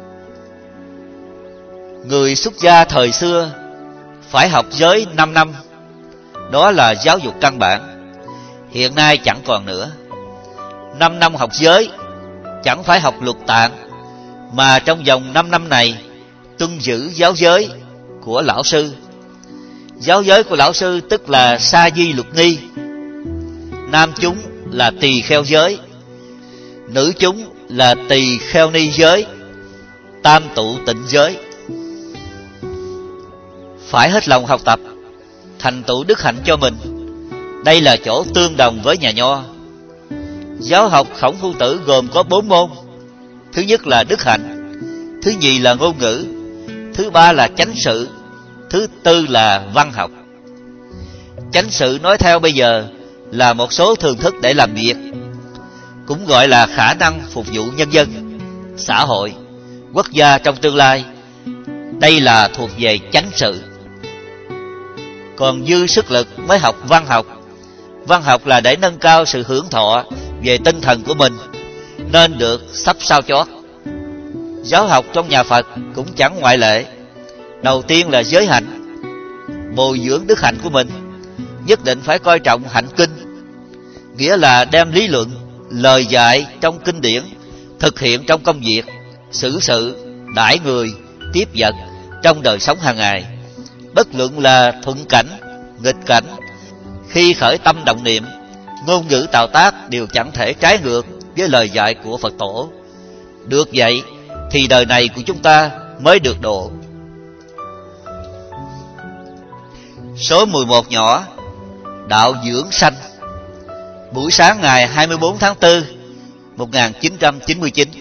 Người xuất gia thời xưa phải học giới năm năm, đó là giáo dục căn bản. Hiện nay chẳng còn nữa. năm năm học giới, chẳng phải học luật tạng, mà trong vòng năm năm này tuân giữ giáo giới của lão sư. Giáo giới của lão sư tức là sa di luật nghi. Nam chúng là tỳ kheo giới, nữ chúng là tỳ kheo ni giới, tam tụ tịnh giới. Phải hết lòng học tập, thành tựu đức hạnh cho mình. Đây là chỗ tương đồng với nhà Nho. Giáo học Khổng Phu Tử gồm có bốn môn. Thứ nhất là đức hạnh, thứ nhì là ngôn ngữ, thứ ba là chánh sự, thứ tư là văn học. Chánh sự nói theo bây giờ là một số thường thức để làm việc, cũng gọi là khả năng phục vụ nhân dân, xã hội, quốc gia trong tương lai. Đây là thuộc về chánh sự. Còn dư sức lực mới học văn học. Văn học là để nâng cao sự hưởng thọ về tinh thần của mình, nên được sắp sao chót. Giáo học trong nhà Phật cũng chẳng ngoại lệ. Đầu tiên là giới hạnh, bồi dưỡng đức hạnh của mình. Nhất định phải coi trọng hạnh kinh, nghĩa là đem lý luận, lời dạy trong kinh điển thực hiện trong công việc, xử sự, đãi người, tiếp vật trong đời sống hàng ngày. Bất luận là thuận cảnh, nghịch cảnh, khi khởi tâm động niệm, ngôn ngữ tạo tác đều chẳng thể trái ngược với lời dạy của Phật Tổ. Được vậy thì đời này của chúng ta mới được độ. Số mười một nhỏ, đạo dưỡng sanh. Buổi sáng ngày hai mươi bốn tháng tư một nghìn chín trăm chín mươi chín.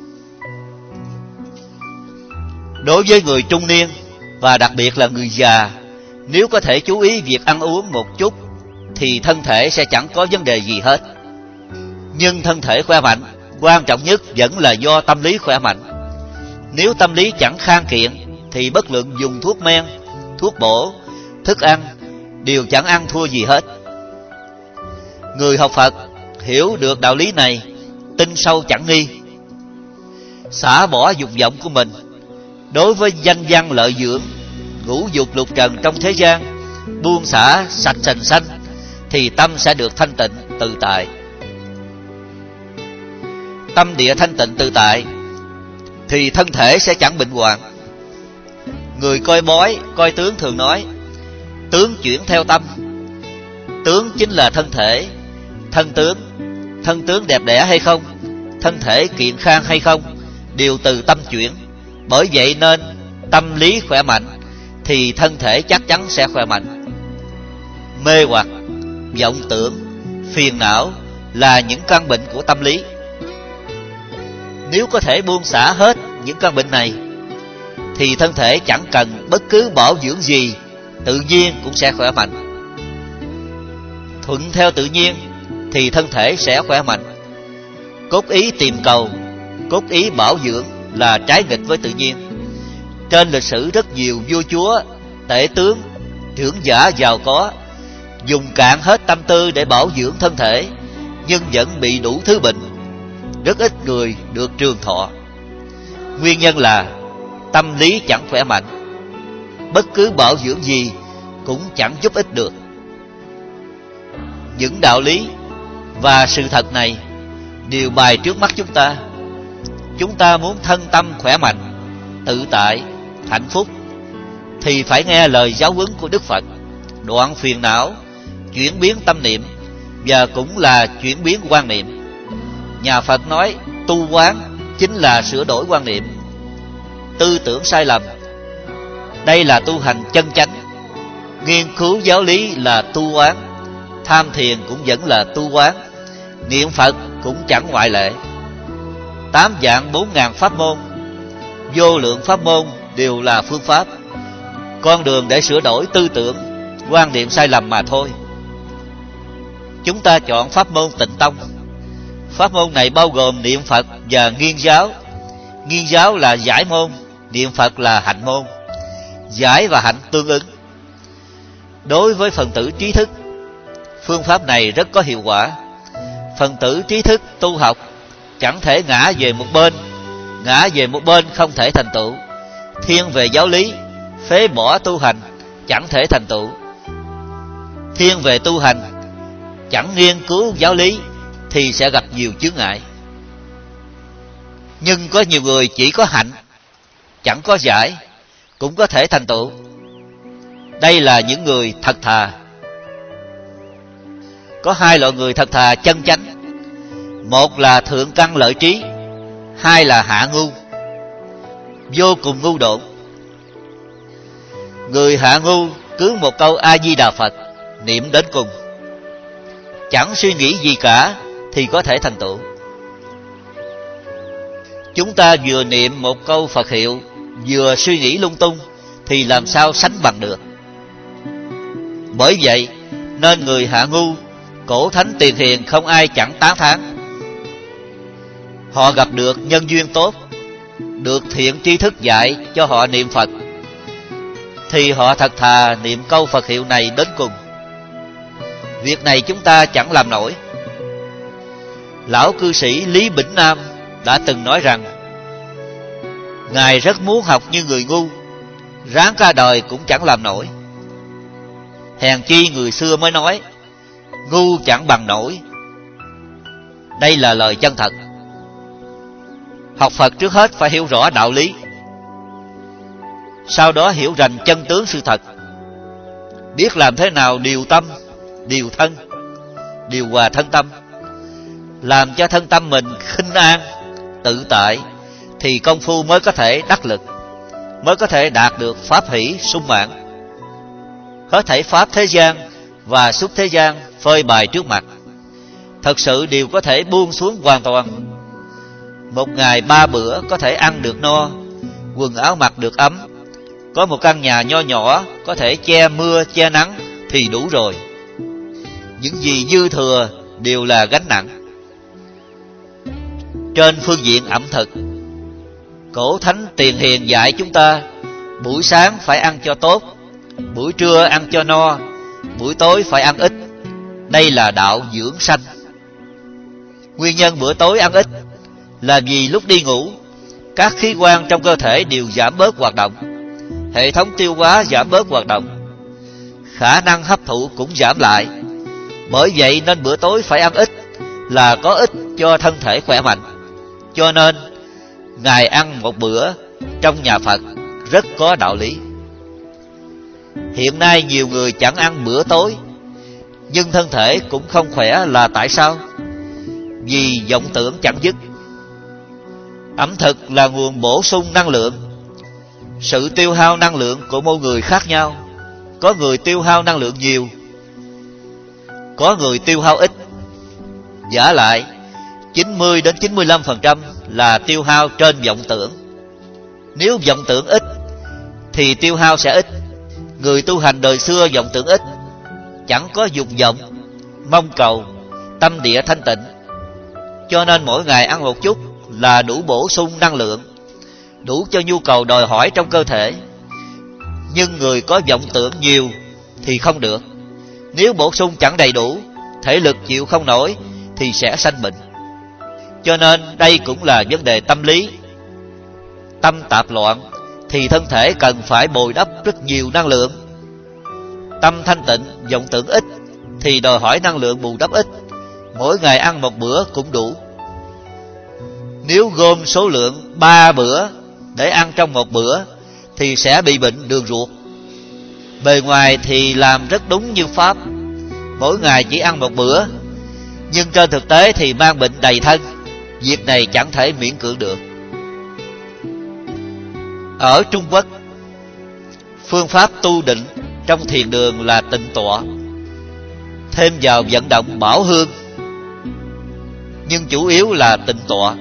Đối với người trung niên và đặc biệt là người già, nếu có thể chú ý việc ăn uống một chút thì thân thể sẽ chẳng có vấn đề gì hết. Nhưng thân thể khỏe mạnh, quan trọng nhất vẫn là do tâm lý khỏe mạnh. Nếu tâm lý chẳng khang kiện thì bất luận dùng thuốc men, thuốc bổ, thức ăn đều chẳng ăn thua gì hết. Người học Phật hiểu được đạo lý này, tin sâu chẳng nghi, xả bỏ dục vọng của mình. Đối với danh văn lợi dưỡng, ngũ dục lục trần trong thế gian, buông xả sạch sành xanh, thì tâm sẽ được thanh tịnh tự tại. Tâm địa thanh tịnh tự tại thì thân thể sẽ chẳng bệnh hoạn. Người coi bói, coi tướng thường nói tướng chuyển theo tâm. Tướng chính là thân thể. Thân tướng, thân tướng đẹp đẽ hay không, thân thể kiện khang hay không, đều từ tâm chuyển. Bởi vậy nên tâm lý khỏe mạnh thì thân thể chắc chắn sẽ khỏe mạnh. Mê hoặc, vọng tưởng, phiền não là những căn bệnh của tâm lý. Nếu có thể buông xả hết những căn bệnh này thì thân thể chẳng cần bất cứ bảo dưỡng gì, tự nhiên cũng sẽ khỏe mạnh. Thuận theo tự nhiên thì thân thể sẽ khỏe mạnh. Cốt ý tìm cầu, cốt ý bảo dưỡng là trái nghịch với tự nhiên. Trên lịch sử rất nhiều vua chúa, tể tướng, trưởng giả giàu có dùng cạn hết tâm tư để bảo dưỡng thân thể, nhưng vẫn bị đủ thứ bệnh. Rất ít người được trường thọ. Nguyên nhân là tâm lý chẳng khỏe mạnh. Bất cứ bảo dưỡng gì cũng chẳng giúp ích được. Những đạo lý và sự thật này đều bày trước mắt chúng ta. Chúng ta muốn thân tâm khỏe mạnh, tự tại, hạnh phúc thì phải nghe lời giáo huấn của Đức Phật, đoạn phiền não, chuyển biến tâm niệm, và cũng là chuyển biến quan niệm. Nhà Phật nói tu quán chính là sửa đổi quan niệm, tư tưởng sai lầm. Đây là tu hành chân chánh. Nghiên cứu giáo lý là tu quán, tham thiền cũng vẫn là tu quán, niệm Phật cũng chẳng ngoại lệ. Tám vạn bốn ngàn pháp môn, vô lượng pháp môn đều là phương pháp, con đường để sửa đổi tư tưởng, quan niệm sai lầm mà thôi. Chúng ta chọn pháp môn Tịnh Tông. Pháp môn này bao gồm niệm Phật và nghiên giáo. Nghiên giáo là giải môn, niệm Phật là hạnh môn. Giải và hạnh tương ứng. Đối với phần tử trí thức, phương pháp này rất có hiệu quả. Phần tử trí thức tu học chẳng thể ngã về một bên, ngã về một bên không thể thành tựu. Thiên về giáo lý, phế bỏ tu hành, chẳng thể thành tựu. Thiên về tu hành, chẳng nghiên cứu giáo lý thì sẽ gặp nhiều chướng ngại. Nhưng có nhiều người chỉ có hạnh, chẳng có giải, cũng có thể thành tựu. Đây là những người thật thà. Có hai loại người thật thà chân chánh. Một là thượng căn lợi trí, hai là hạ ngu, vô cùng ngu độn. Người hạ ngu cứ một câu A Di Đà Phật niệm đến cùng, chẳng suy nghĩ gì cả thì có thể thành tựu. Chúng ta vừa niệm một câu Phật hiệu, vừa suy nghĩ lung tung thì làm sao sánh bằng được. Bởi vậy nên người hạ ngu, cổ thánh tiền hiền không ai chẳng tán thán. Họ gặp được nhân duyên tốt, được thiện tri thức dạy cho họ niệm Phật, thì họ thật thà niệm câu Phật hiệu này đến cùng. Việc này chúng ta chẳng làm nổi. Lão cư sĩ Lý Bỉnh Nam đã từng nói rằng Ngài rất muốn học như người ngu, ráng cả đời cũng chẳng làm nổi. Hèn chi người xưa mới nói ngu chẳng bằng nổi. Đây là lời chân thật. Học Phật trước hết phải hiểu rõ đạo lý, sau đó hiểu rành chân tướng sự thật, biết làm thế nào điều tâm, điều thân, điều hòa thân tâm, làm cho thân tâm mình khinh an, tự tại, thì công phu mới có thể đắc lực, mới có thể đạt được pháp hỷ sung mãn. Hết thảy pháp thế gian và xuất thế gian phơi bày trước mặt, thật sự đều có thể buông xuống hoàn toàn. Một ngày ba bữa có thể ăn được no, quần áo mặc được ấm, có một căn nhà nho nhỏ có thể che mưa che nắng thì đủ rồi. Những gì dư thừa đều là gánh nặng. Trên phương diện ẩm thực, cổ thánh tiền hiền dạy chúng ta buổi sáng phải ăn cho tốt, buổi trưa ăn cho no, buổi tối phải ăn ít. Đây là đạo dưỡng sanh. Nguyên nhân bữa tối ăn ít là vì lúc đi ngủ, các khí quan trong cơ thể đều giảm bớt hoạt động, hệ thống tiêu hóa giảm bớt hoạt động, khả năng hấp thụ cũng giảm lại. Bởi vậy nên bữa tối phải ăn ít là có ích cho thân thể khỏe mạnh. Cho nên Ngài ăn một bữa trong nhà Phật rất có đạo lý. Hiện nay nhiều người chẳng ăn bữa tối, nhưng thân thể cũng không khỏe là tại sao? Vì vọng tưởng chẳng dứt. Ẩm thực là nguồn bổ sung năng lượng. Sự tiêu hao năng lượng của mỗi người khác nhau. Có người tiêu hao năng lượng nhiều, có người tiêu hao ít. Giả lại chín mươi đến chín mươi lăm phần trăm là tiêu hao trên vọng tưởng. Nếu vọng tưởng ít thì tiêu hao sẽ ít. Người tu hành đời xưa vọng tưởng ít, chẳng có dục vọng, mong cầu, tâm địa thanh tịnh, cho nên mỗi ngày ăn một chút là đủ bổ sung năng lượng, đủ cho nhu cầu đòi hỏi trong cơ thể. Nhưng người có vọng tưởng nhiều thì không được. Nếu bổ sung chẳng đầy đủ, thể lực chịu không nổi thì sẽ sanh bệnh. Cho nên đây cũng là vấn đề tâm lý. Tâm tạp loạn thì thân thể cần phải bồi đắp rất nhiều năng lượng. Tâm thanh tịnh, vọng tưởng ít thì đòi hỏi năng lượng bù đắp ít. Mỗi ngày ăn một bữa cũng đủ. Nếu gom số lượng ba bữa để ăn trong một bữa thì sẽ bị bệnh đường ruột. Bề ngoài thì làm rất đúng như Pháp, mỗi ngày chỉ ăn một bữa, nhưng trên thực tế thì mang bệnh đầy thân. Việc này chẳng thể miễn cưỡng được. Ở Trung Quốc, phương pháp tu định trong thiền đường là tịnh tọa, thêm vào vận động bảo hương, nhưng chủ yếu là tịnh tọa.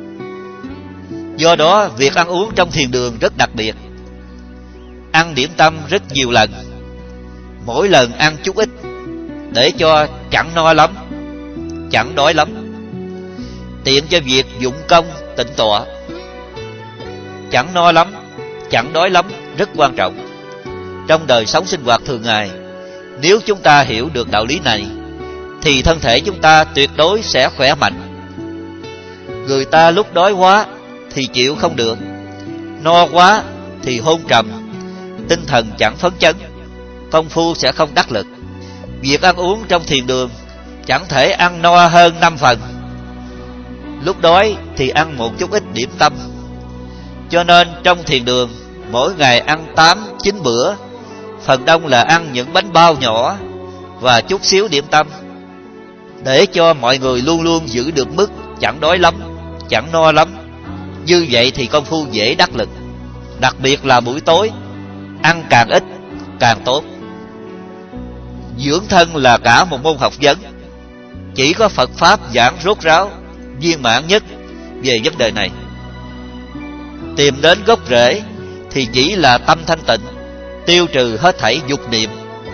Do đó việc ăn uống trong thiền đường rất đặc biệt. Ăn điểm tâm rất nhiều lần, mỗi lần ăn chút ít, để cho chẳng no lắm, chẳng đói lắm, tiện cho việc dụng công tịnh tọa. Chẳng no lắm, chẳng đói lắm rất quan trọng. Trong đời sống sinh hoạt thường ngày, nếu chúng ta hiểu được đạo lý này thì thân thể chúng ta tuyệt đối sẽ khỏe mạnh. Người ta lúc đói quá thì chịu không được, no quá thì hôn trầm, tinh thần chẳng phấn chấn, công phu sẽ không đắc lực. Việc ăn uống trong thiền đường chẳng thể ăn no hơn năm phần. Lúc đói thì ăn một chút ít điểm tâm. Cho nên trong thiền đường mỗi ngày ăn tám chín bữa, phần đông là ăn những bánh bao nhỏ và chút xíu điểm tâm, để cho mọi người luôn luôn giữ được mức chẳng đói lắm, chẳng no lắm. Như vậy thì công phu dễ đắc lực. Đặc biệt là buổi tối, ăn càng ít càng tốt. Dưỡng thân là cả một môn học vấn. Chỉ có Phật Pháp giảng rốt ráo, viên mãn nhất về vấn đề này. Tìm đến gốc rễ thì chỉ là tâm thanh tịnh, tiêu trừ hết thảy dục niệm.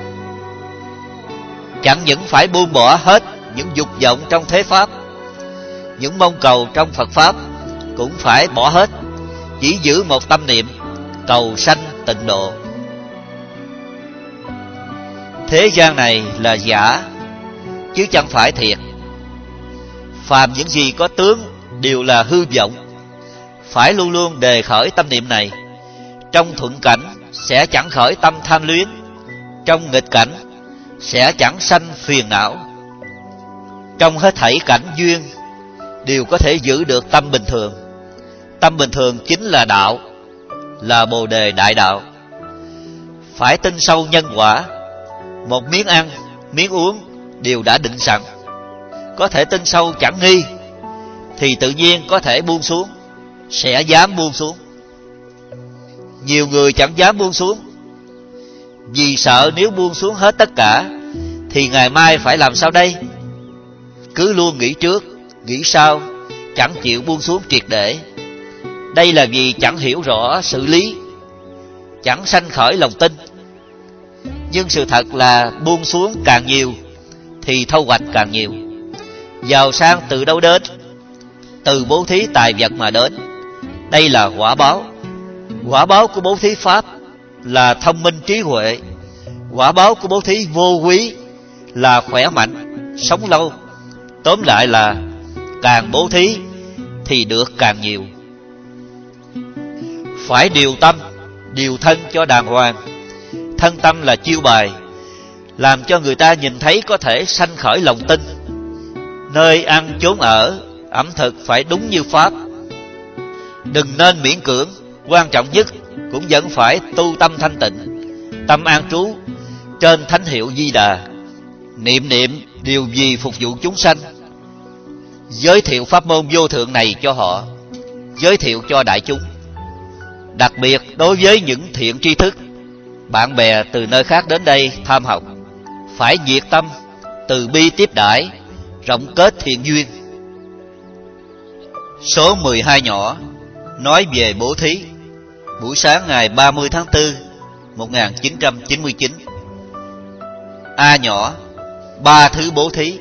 Chẳng những phải buông bỏ hết những dục vọng trong thế Pháp, những mong cầu trong Phật Pháp cũng phải bỏ hết, chỉ giữ một tâm niệm cầu sanh tịnh độ. Thế gian này là giả, chứ chẳng phải thiệt. Phàm những gì có tướng đều là hư vọng. Phải luôn luôn đề khởi tâm niệm này. Trong thuận cảnh sẽ chẳng khởi tâm tham luyến, trong nghịch cảnh sẽ chẳng sanh phiền não. Trong hết thảy cảnh duyên đều có thể giữ được tâm bình thường. Tâm bình thường chính là đạo, là Bồ Đề Đại Đạo. Phải tin sâu nhân quả. Một miếng ăn, miếng uống đều đã định sẵn. Có thể tin sâu chẳng nghi thì tự nhiên có thể buông xuống, sẽ dám buông xuống. Nhiều người chẳng dám buông xuống, vì sợ nếu buông xuống hết tất cả thì ngày mai phải làm sao đây? Cứ luôn nghĩ trước, nghĩ sau, chẳng chịu buông xuống triệt để. Đây là vì chẳng hiểu rõ sự lý, chẳng sanh khởi lòng tin. Nhưng sự thật là buông xuống càng nhiều thì thu hoạch càng nhiều. Giàu sang từ đâu đến? Từ bố thí tài vật mà đến. Đây là quả báo. Quả báo của bố thí Pháp là thông minh trí huệ. Quả báo của bố thí vô quý là khỏe mạnh, sống lâu. Tóm lại là càng bố thí thì được càng nhiều. Phải điều tâm, điều thân cho đàng hoàng. Thân tâm là chiêu bài, làm cho người ta nhìn thấy có thể sanh khởi lòng tin. Nơi ăn chốn ở, ẩm thực phải đúng như Pháp. Đừng nên miễn cưỡng. Quan trọng nhất cũng vẫn phải tu tâm thanh tịnh, tâm an trú trên thánh hiệu Di Đà, niệm niệm điều gì phục vụ chúng sanh. Giới thiệu pháp môn vô thượng này cho họ, giới thiệu cho đại chúng. Đặc biệt đối với những thiện tri thức, bạn bè từ nơi khác đến đây tham học, phải nhiệt tâm, từ bi tiếp đãi, rộng kết thiện duyên. Số mười hai nhỏ nói về bố thí. Buổi sáng ngày ba mươi tháng tư một nghìn chín trăm chín mươi chín. A nhỏ, ba thứ bố thí.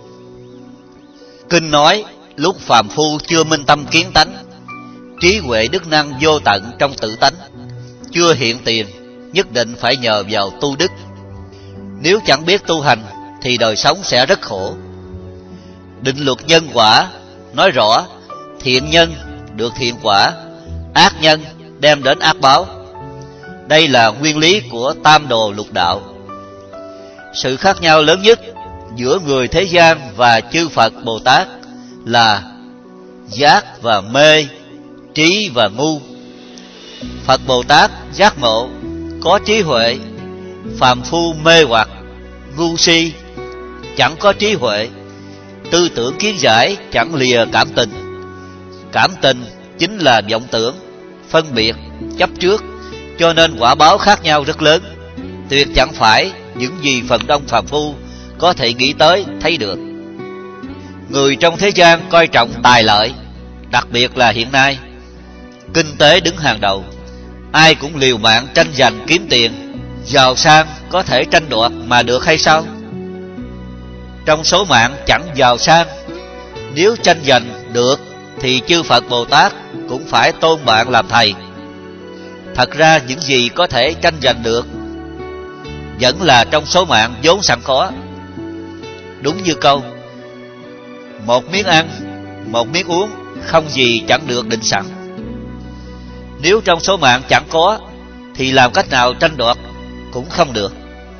Kinh nói lúc phàm phu chưa minh tâm kiến tánh, trí huệ đức năng vô tận trong tự tánh, chưa hiện tiền, nhất định phải nhờ vào tu đức. Nếu chẳng biết tu hành thì đời sống sẽ rất khổ. Định luật nhân quả nói rõ thiện nhân được thiện quả, ác nhân đem đến ác báo. Đây là nguyên lý của tam đồ lục đạo. Sự khác nhau lớn nhất giữa người thế gian và chư Phật Bồ Tát là giác và mê, trí và ngu. Phật Bồ Tát giác ngộ, có trí huệ. Phàm phu mê hoặc, ngu si, chẳng có trí huệ. Tư tưởng kiến giải chẳng lìa cảm tình. Cảm tình chính là vọng tưởng, phân biệt, chấp trước, cho nên quả báo khác nhau rất lớn, tuyệt chẳng phải những gì phần đông phàm phu có thể nghĩ tới, thấy được. Người trong thế gian coi trọng tài lợi, đặc biệt là hiện nay, kinh tế đứng hàng đầu, ai cũng liều mạng tranh giành kiếm tiền. Giàu sang có thể tranh đoạt mà được hay sao? Trong số mạng chẳng giàu sang, nếu tranh giành được thì chư Phật Bồ Tát cũng phải tôn bạn làm thầy. Thật ra những gì có thể tranh giành được vẫn là trong số mạng vốn sẵn có. Đúng như câu: một miếng ăn, một miếng uống, không gì chẳng được định sẵn. Nếu trong số mạng chẳng có, thì làm cách nào tranh đoạt cũng không được.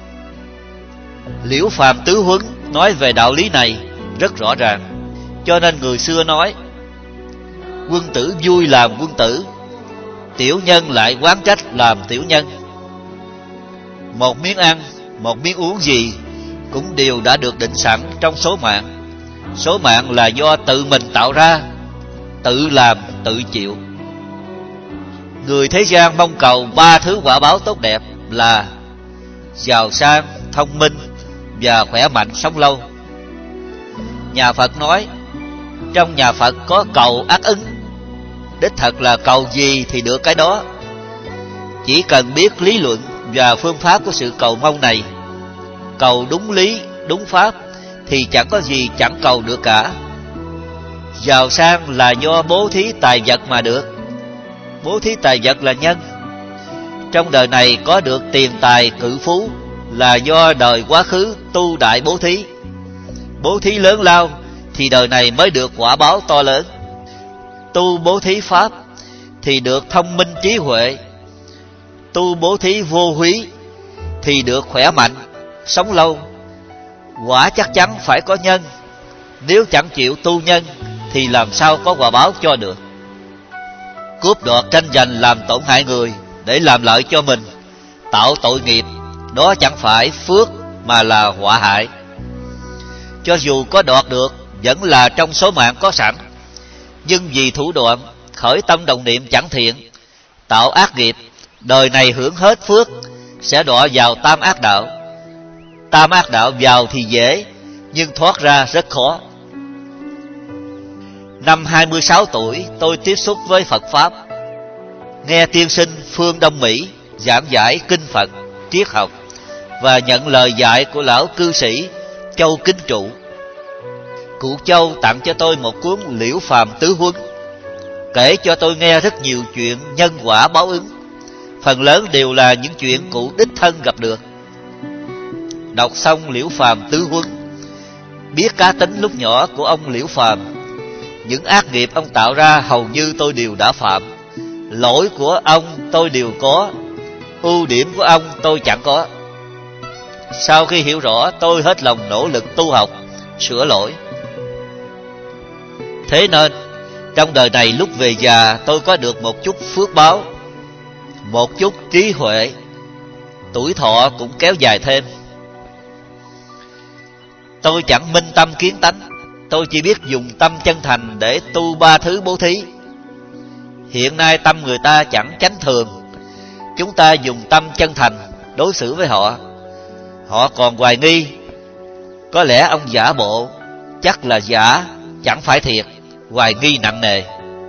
Liễu Phàm Tứ Huấn nói về đạo lý này rất rõ ràng. Cho nên người xưa nói: quân tử vui làm quân tử, tiểu nhân lại oán trách làm tiểu nhân. Một miếng ăn, một miếng uống gì cũng đều đã được định sẵn trong số mạng. Số mạng là do tự mình tạo ra, tự làm tự chịu. Người thế gian mong cầu ba thứ quả báo tốt đẹp là giàu sang, thông minh và khỏe mạnh sống lâu. Nhà Phật nói trong nhà Phật có cầu ác ứng. Đích thật là cầu gì thì được cái đó. Chỉ cần biết lý luận và phương pháp của sự cầu mong này, cầu đúng lý, đúng pháp, thì chẳng có gì chẳng cầu được cả. Giàu sang là do bố thí tài vật mà được. Bố thí tài vật là nhân. Trong đời này có được tiền tài cự phú là do đời quá khứ tu đại bố thí. Bố thí lớn lao thì đời này mới được quả báo to lớn. Tu bố thí pháp thì được thông minh trí huệ. Tu bố thí vô húy thì được khỏe mạnh, sống lâu. Quả chắc chắn phải có nhân. Nếu chẳng chịu tu nhân thì làm sao có quả báo cho được. Cướp đoạt tranh giành làm tổn hại người để làm lợi cho mình, tạo tội nghiệp, đó chẳng phải phước mà là họa hại. Cho dù có đoạt được vẫn là trong số mạng có sẵn, nhưng vì thủ đoạn khởi tâm đồng niệm chẳng thiện, tạo ác nghiệp, đời này hưởng hết phước, sẽ đọa vào tam ác đạo. Tam ác đạo vào thì dễ, nhưng thoát ra rất khó. Năm hai mươi sáu tuổi, tôi tiếp xúc với Phật Pháp, nghe tiên sinh Phương Đông Mỹ giảng giải kinh Phật, triết học và nhận lời dạy của lão cư sĩ Châu Kính Trụ. Cụ Châu tặng cho tôi một cuốn Liễu Phàm Tứ Huấn, kể cho tôi nghe rất nhiều chuyện nhân quả báo ứng. Phần lớn đều là những chuyện cụ đích thân gặp được. Đọc xong Liễu Phàm Tứ Huấn, biết cá tính lúc nhỏ của ông Liễu Phàm. Những ác nghiệp ông tạo ra hầu như tôi đều đã phạm. Lỗi của ông tôi đều có, ưu điểm của ông tôi chẳng có. Sau khi hiểu rõ, tôi hết lòng nỗ lực tu học, sửa lỗi. Thế nên trong đời này lúc về già, tôi có được một chút phước báo, một chút trí huệ, tuổi thọ cũng kéo dài thêm. Tôi chẳng minh tâm kiến tánh, tôi chỉ biết dùng tâm chân thành để tu ba thứ bố thí. Hiện nay tâm người ta chẳng chánh thường, chúng ta dùng tâm chân thành đối xử với họ, họ còn hoài nghi, có lẽ ông giả bộ, chắc là giả, chẳng phải thiệt, hoài nghi nặng nề.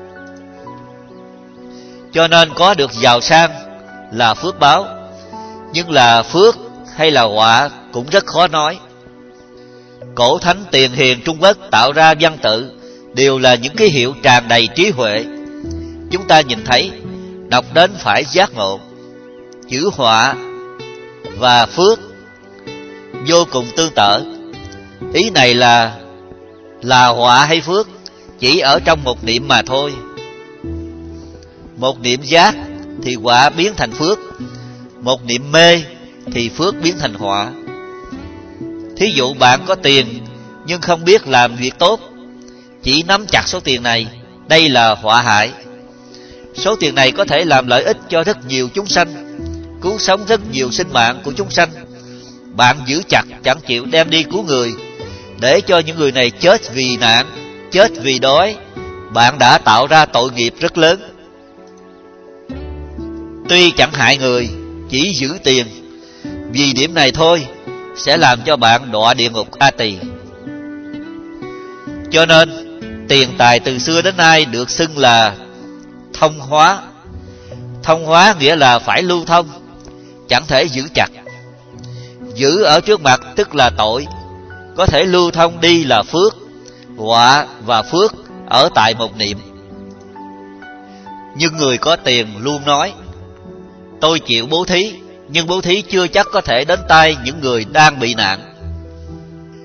Cho nên có được giàu sang là phước báo, nhưng là phước hay là họa cũng rất khó nói. Cổ thánh tiền hiền Trung Quốc tạo ra văn tự đều là những ký hiệu tràn đầy trí huệ. Chúng ta nhìn thấy, đọc đến phải giác ngộ. Chữ họa và phước vô cùng tương tự. Ý này là là họa hay phước chỉ ở trong một niệm mà thôi. Một niệm giác thì họa biến thành phước, một niệm mê thì phước biến thành họa. Thí dụ bạn có tiền nhưng không biết làm việc tốt, chỉ nắm chặt số tiền này, đây là họa hại. Số tiền này có thể làm lợi ích cho rất nhiều chúng sanh, cứu sống rất nhiều sinh mạng của chúng sanh. Bạn giữ chặt chẳng chịu đem đi cứu người, để cho những người này chết vì nạn, chết vì đói, bạn đã tạo ra tội nghiệp rất lớn. Tuy chẳng hại người, chỉ giữ tiền, vì điểm này thôi sẽ làm cho bạn đọa địa ngục A Tỳ. Cho nên tiền tài từ xưa đến nay được xưng là thông hóa. Thông hóa nghĩa là phải lưu thông, chẳng thể giữ chặt. Giữ ở trước mặt tức là tội, có thể lưu thông đi là phước. Họa và phước ở tại một niệm. Nhưng người có tiền luôn nói, tôi chịu bố thí, nhưng bố thí chưa chắc có thể đến tay những người đang bị nạn.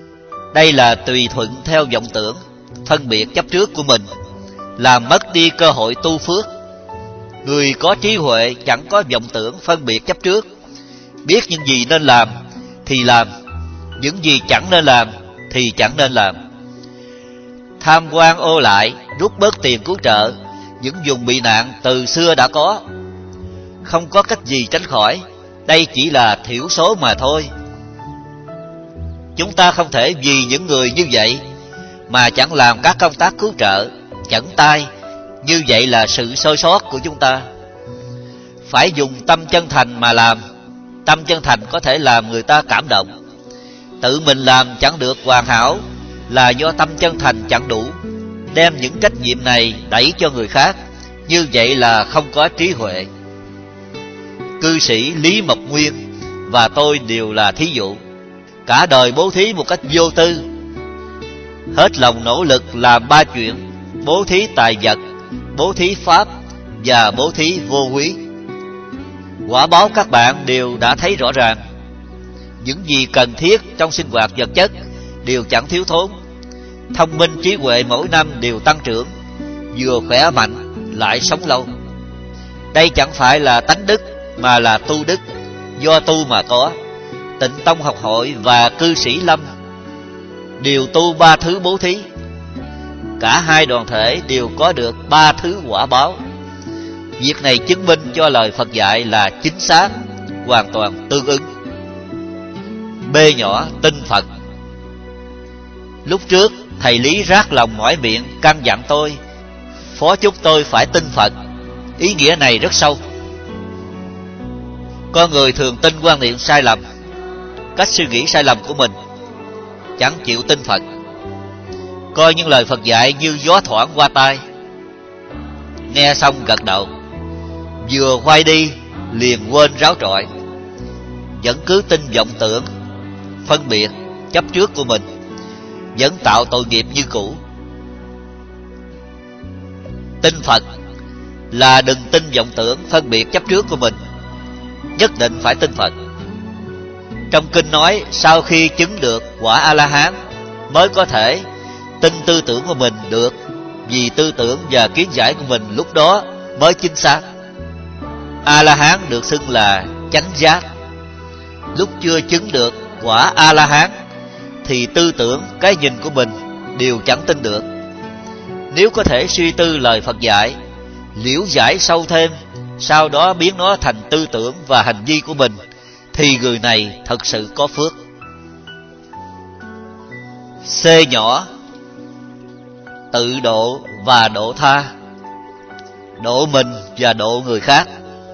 Đây là tùy thuận theo vọng tưởng, phân biệt chấp trước của mình, làm mất đi cơ hội tu phước. Người có trí huệ chẳng có vọng tưởng phân biệt chấp trước, biết những gì nên làm thì làm, những gì chẳng nên làm thì chẳng nên làm. Tham quan ô lại, rút bớt tiền cứu trợ những vùng bị nạn từ xưa đã có. Không có cách gì tránh khỏi, đây chỉ là thiểu số mà thôi. Chúng ta không thể vì những người như vậy mà chẳng làm các công tác cứu trợ, chẩn tay. Như vậy là sự sơ sót của chúng ta. Phải dùng tâm chân thành mà làm. Tâm chân thành có thể làm người ta cảm động. Tự mình làm chẳng được hoàn hảo là do tâm chân thành chẳng đủ, đem những trách nhiệm này đẩy cho người khác. Như vậy là không có trí huệ. Cư sĩ Lý Mộc Nguyên và tôi đều là thí dụ. Cả đời bố thí một cách vô tư, hết lòng nỗ lực làm ba chuyện: bố thí tài vật, bố thí pháp và bố thí vô quý. Quả báo các bạn đều đã thấy rõ ràng. Những gì cần thiết trong sinh hoạt vật chất đều chẳng thiếu thốn. Thông minh trí huệ mỗi năm đều tăng trưởng, vừa khỏe mạnh lại sống lâu. Đây chẳng phải là tánh đức mà là tu đức, do tu mà có. Tịnh Tông Học Hội và Cư Sĩ Lâm đều tu ba thứ bố thí. Cả hai đoàn thể đều có được ba thứ quả báo. Việc này chứng minh cho lời Phật dạy là chính xác, hoàn toàn tương ứng. B nhỏ tin Phật. Lúc trước thầy Lý rát lòng mỏi miệng căn dặn tôi phó chúc tôi phải tin Phật. Ý nghĩa này rất sâu. Con người thường tin quan niệm sai lầm, cách suy nghĩ sai lầm của mình, chẳng chịu tin Phật, coi những lời Phật dạy như gió thoảng qua tai. Nghe xong gật đầu, vừa quay đi liền quên ráo trọi, vẫn cứ tin vọng tưởng, phân biệt, chấp trước của mình, vẫn tạo tội nghiệp như cũ. Tin Phật là đừng tin vọng tưởng, phân biệt, chấp trước của mình. Nhất định phải tin Phật. Trong kinh nói sau khi chứng được quả A-la-hán mới có thể tin tư tưởng của mình được, vì tư tưởng và kiến giải của mình lúc đó mới chính xác. A-la-hán được xưng là chánh giác. Lúc chưa chứng được quả A-la-hán thì tư tưởng, cái nhìn của mình đều chẳng tin được. Nếu có thể suy tư lời Phật dạy, liễu giải sâu thêm, sau đó biến nó thành tư tưởng và hành vi của mình, thì người này thật sự có phước. C nhỏ tự độ và độ tha. Độ mình và độ người khác.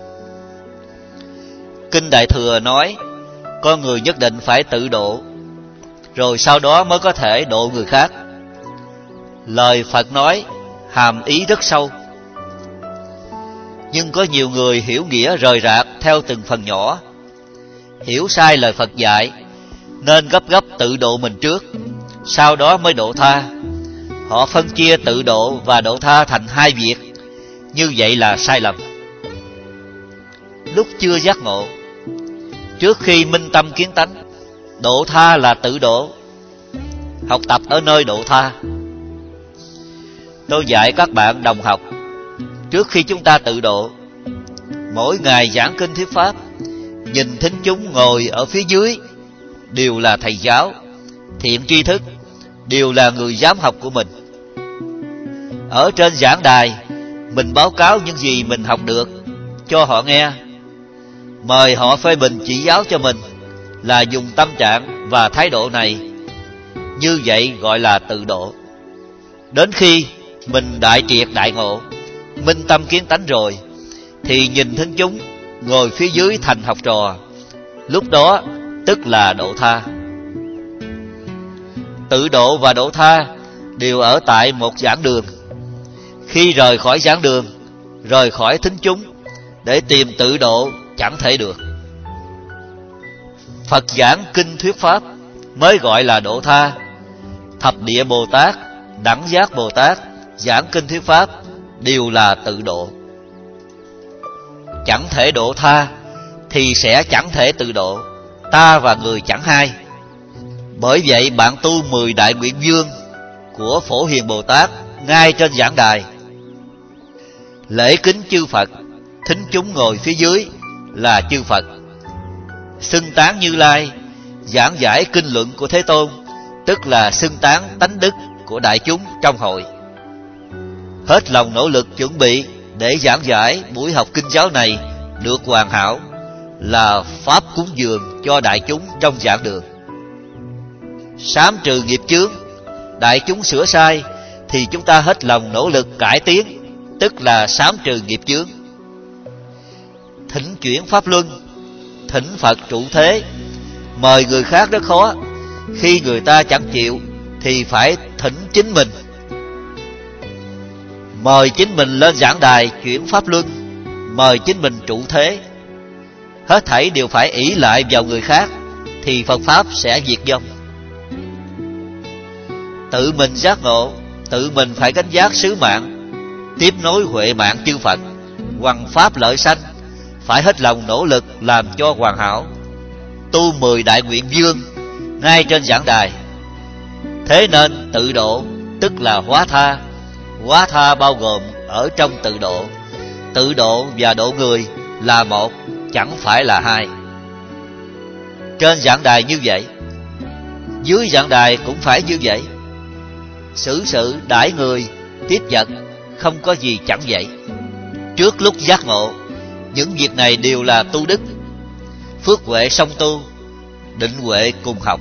Kinh Đại Thừa nói con người nhất định phải tự độ, rồi sau đó mới có thể độ người khác. Lời Phật nói hàm ý rất sâu, nhưng có nhiều người hiểu nghĩa rời rạc theo từng phần nhỏ, hiểu sai lời Phật dạy, nên gấp gấp tự độ mình trước, sau đó mới độ tha. Họ phân chia tự độ và độ tha thành hai việc, như vậy là sai lầm. Lúc chưa giác ngộ, trước khi minh tâm kiến tánh, độ tha là tự độ, học tập ở nơi độ tha. Tôi dạy các bạn đồng học, trước khi chúng ta tự độ, mỗi ngày giảng kinh thuyết pháp, nhìn thính chúng ngồi ở phía dưới đều là thầy giáo, thiện tri thức, đều là người giám học của mình. Ở trên giảng đài, mình báo cáo những gì mình học được cho họ nghe, mời họ phê bình chỉ giáo cho mình, là dùng tâm trạng và thái độ này. Như vậy gọi là tự độ. Đến khi mình đại triệt đại ngộ, minh tâm kiến tánh rồi, thì nhìn thính chúng ngồi phía dưới thành học trò, lúc đó tức là độ tha. Tự độ và độ tha đều ở tại một giảng đường. Khi rời khỏi giảng đường, rời khỏi thính chúng để tìm tự độ chẳng thể được. Phật giảng kinh thuyết pháp mới gọi là độ tha. Thập địa Bồ Tát, Đẳng Giác Bồ Tát giảng kinh thuyết pháp đều là tự độ. Chẳng thể độ tha thì sẽ chẳng thể tự độ, ta và người chẳng hai. Bởi vậy bạn tu mười đại nguyện vương của Phổ Hiền Bồ Tát ngay trên giảng đài, lễ kính chư Phật, thính chúng ngồi phía dưới là chư Phật, xưng tán Như Lai, giảng giải kinh luận của Thế Tôn, tức là xưng tán tánh đức của đại chúng trong hội. Hết lòng nỗ lực chuẩn bị để giảng giải buổi học kinh giáo này được hoàn hảo là pháp cúng dường cho đại chúng trong giảng đường. Sám trừ nghiệp chướng, đại chúng sửa sai thì chúng ta hết lòng nỗ lực cải tiến, tức là sám trừ nghiệp chướng. Thỉnh chuyển pháp luân, thỉnh Phật trụ thế, mời người khác rất khó, khi người ta chẳng chịu thì phải thỉnh chính mình. Mời chính mình lên giảng đài chuyển pháp luân, mời chính mình trụ thế. Hết thảy đều phải ỷ lại vào người khác thì Phật Pháp sẽ diệt vong. Tự mình giác ngộ, tự mình phải gánh vác sứ mạng, tiếp nối huệ mạng chư Phật, hoằng pháp lợi sanh, phải hết lòng nỗ lực làm cho hoàn hảo. Tu mười đại nguyện vương ngay trên giảng đài. Thế nên tự độ tức là hóa tha. Hóa tha bao gồm ở trong tự độ. Tự độ và độ người là một, chẳng phải là hai. Trên giảng đài như vậy, dưới giảng đài cũng phải như vậy. Xử sự đãi người, tiếp vật, không có gì chẳng vậy. Trước lúc giác ngộ, những việc này đều là tu đức. Phước huệ song tu, định huệ cùng học.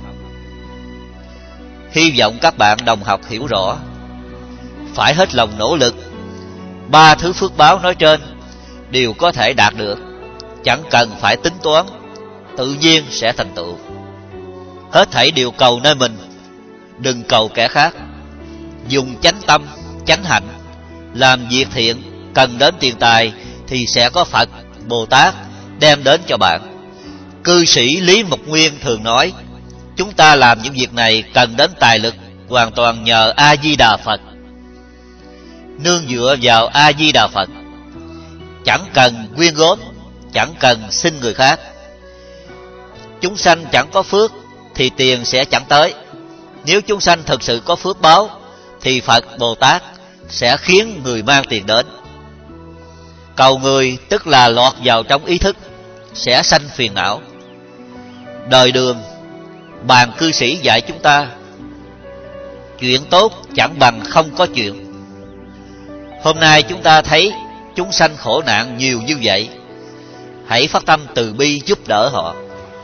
Hy vọng các bạn đồng học hiểu rõ. Phải hết lòng nỗ lực. Ba thứ phước báo nói trên đều có thể đạt được, chẳng cần phải tính toán, tự nhiên sẽ thành tựu. Hết thảy đều cầu nơi mình, đừng cầu kẻ khác. Dùng chánh tâm, chánh hạnh, làm việc thiện, cần đến tiền tài thì sẽ có Phật, Bồ Tát đem đến cho bạn. Cư sĩ Lý Mục Nguyên thường nói, chúng ta làm những việc này cần đến tài lực hoàn toàn nhờ A-di-đà Phật. Nương dựa vào A-di-đà Phật, chẳng cần quyên góp, chẳng cần xin người khác. Chúng sanh chẳng có phước thì tiền sẽ chẳng tới. Nếu chúng sanh thực sự có phước báo thì Phật, Bồ Tát sẽ khiến người mang tiền đến. Cầu người tức là lọt vào trong ý thức, sẽ sanh phiền não. Đời đường, bàn cư sĩ dạy chúng ta, chuyện tốt chẳng bằng không có chuyện. Hôm nay chúng ta thấy chúng sanh khổ nạn nhiều như vậy, hãy phát tâm từ bi giúp đỡ họ.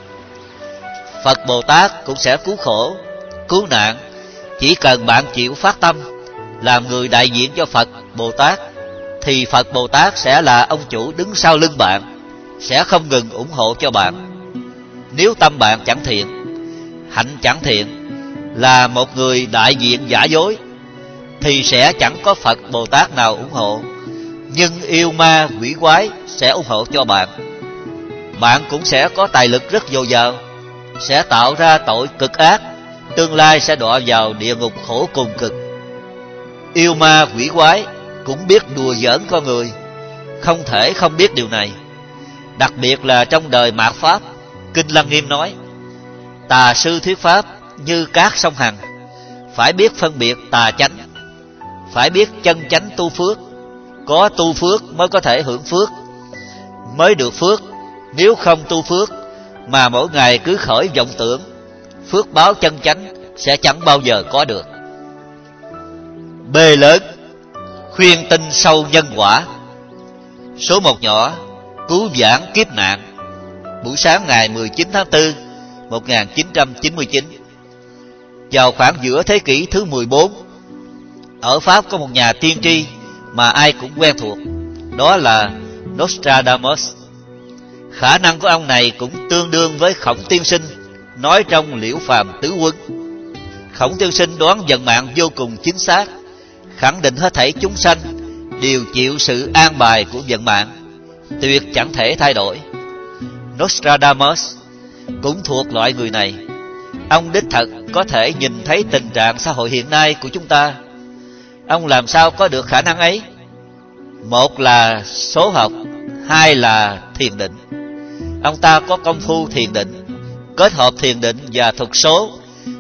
Phật Bồ Tát cũng sẽ cứu khổ, cứu nạn, chỉ cần bạn chịu phát tâm làm người đại diện cho Phật Bồ Tát, thì Phật Bồ Tát sẽ là ông chủ đứng sau lưng bạn, sẽ không ngừng ủng hộ cho bạn. Nếu tâm bạn chẳng thiện, hạnh chẳng thiện, là một người đại diện giả dối, thì sẽ chẳng có Phật Bồ Tát nào ủng hộ, nhưng yêu ma quỷ quái sẽ ủng hộ cho bạn. Bạn cũng sẽ có tài lực rất dồi dào, sẽ tạo ra tội cực ác, tương lai sẽ đọa vào địa ngục khổ cùng cực. Yêu ma quỷ quái cũng biết đùa giỡn con người, không thể không biết điều này. Đặc biệt là trong đời mạt Pháp, Kinh Lăng Nghiêm nói, tà sư thuyết Pháp như cát sông Hằng, phải biết phân biệt tà chánh, phải biết chân chánh tu phước. Có tu phước mới có thể hưởng phước, mới được phước. Nếu không tu phước mà mỗi ngày cứ khởi vọng tưởng, phước báo chân chánh sẽ chẳng bao giờ có được. B lớn, khuyên tin sâu nhân quả. Số một nhỏ, cứu vãn kiếp nạn. Buổi sáng ngày mười chín tháng tư một nghìn chín trăm chín mươi chín, vào khoảng giữa thế kỷ thứ mười bốn, ở Pháp có một nhà tiên tri mà ai cũng quen thuộc, đó là Nostradamus. Khả năng của ông này cũng tương đương với Khổng Tiên Sinh nói trong Liễu Phàm Tứ Quân. Khổng Tiên Sinh đoán vận mạng vô cùng chính xác, khẳng định hết thảy chúng sanh đều chịu sự an bài của vận mạng, tuyệt chẳng thể thay đổi. Nostradamus cũng thuộc loại người này. Ông đích thực có thể nhìn thấy tình trạng xã hội hiện nay của chúng ta. Ông làm sao có được khả năng ấy? Một là số học, hai là thiền định. Ông ta có công phu thiền định, kết hợp thiền định và thuật số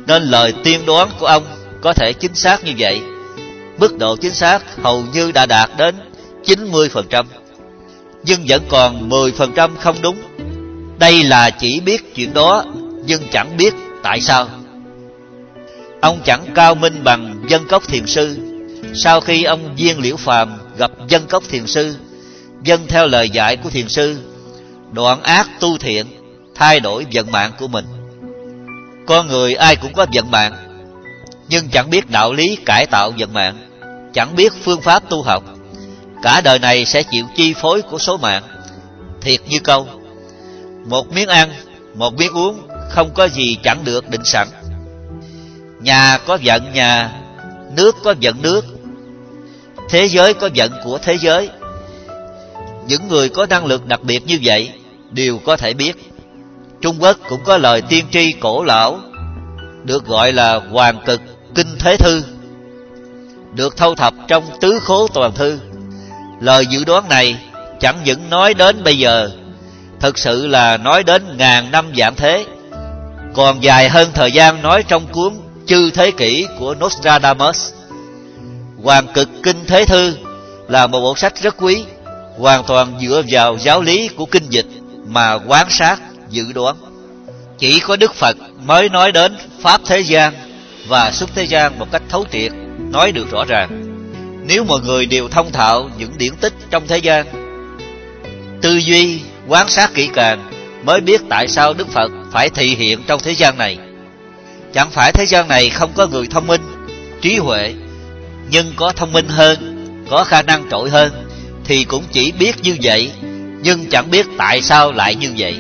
nên lời tiên đoán của ông có thể chính xác như vậy. Mức độ chính xác hầu như đã đạt đến chín mươi phần trăm, nhưng vẫn còn mười phần trăm không đúng. Đây là chỉ biết chuyện đó, nhưng chẳng biết tại sao. Ông chẳng cao minh bằng Dân Cốc Thiền Sư. Sau khi ông Viên Liễu Phàm gặp Dân Cốc Thiền Sư, vâng theo lời dạy của Thiền Sư, đoạn ác tu thiện, thay đổi vận mạng của mình. Con người ai cũng có vận mạng, nhưng chẳng biết đạo lý cải tạo vận mạng, chẳng biết phương pháp tu học. Cả đời này sẽ chịu chi phối của số mạng. Thiệt như câu: một miếng ăn, một miếng uống, không có gì chẳng được định sẵn. Nhà có vận nhà, nước có vận nước, thế giới có vận của thế giới. Những người có năng lực đặc biệt như vậy đều có thể biết. Trung Quốc cũng có lời tiên tri cổ lão được gọi là Hoàng Cực Kinh Thế Thư, được thâu thập trong Tứ Khố Toàn Thư. Lời dự đoán này chẳng những nói đến bây giờ, thực sự là nói đến ngàn năm vạn thế, còn dài hơn thời gian nói trong cuốn Chư Thế Kỷ của Nostradamus. Hoàng Cực Kinh Thế Thư là một bộ sách rất quý, hoàn toàn dựa vào giáo lý của kinh dịch mà quan sát dự đoán. Chỉ có Đức Phật mới nói đến pháp thế gian và xuất thế gian một cách thấu triệt, nói được rõ ràng. Nếu mọi người đều thông thạo những điển tích trong thế gian, tư duy, quan sát kỹ càng, mới biết tại sao Đức Phật phải thị hiện trong thế gian này. Chẳng phải thế gian này không có người thông minh, trí huệ, nhưng có thông minh hơn, có khả năng trội hơn, thì cũng chỉ biết như vậy, nhưng chẳng biết tại sao lại như vậy.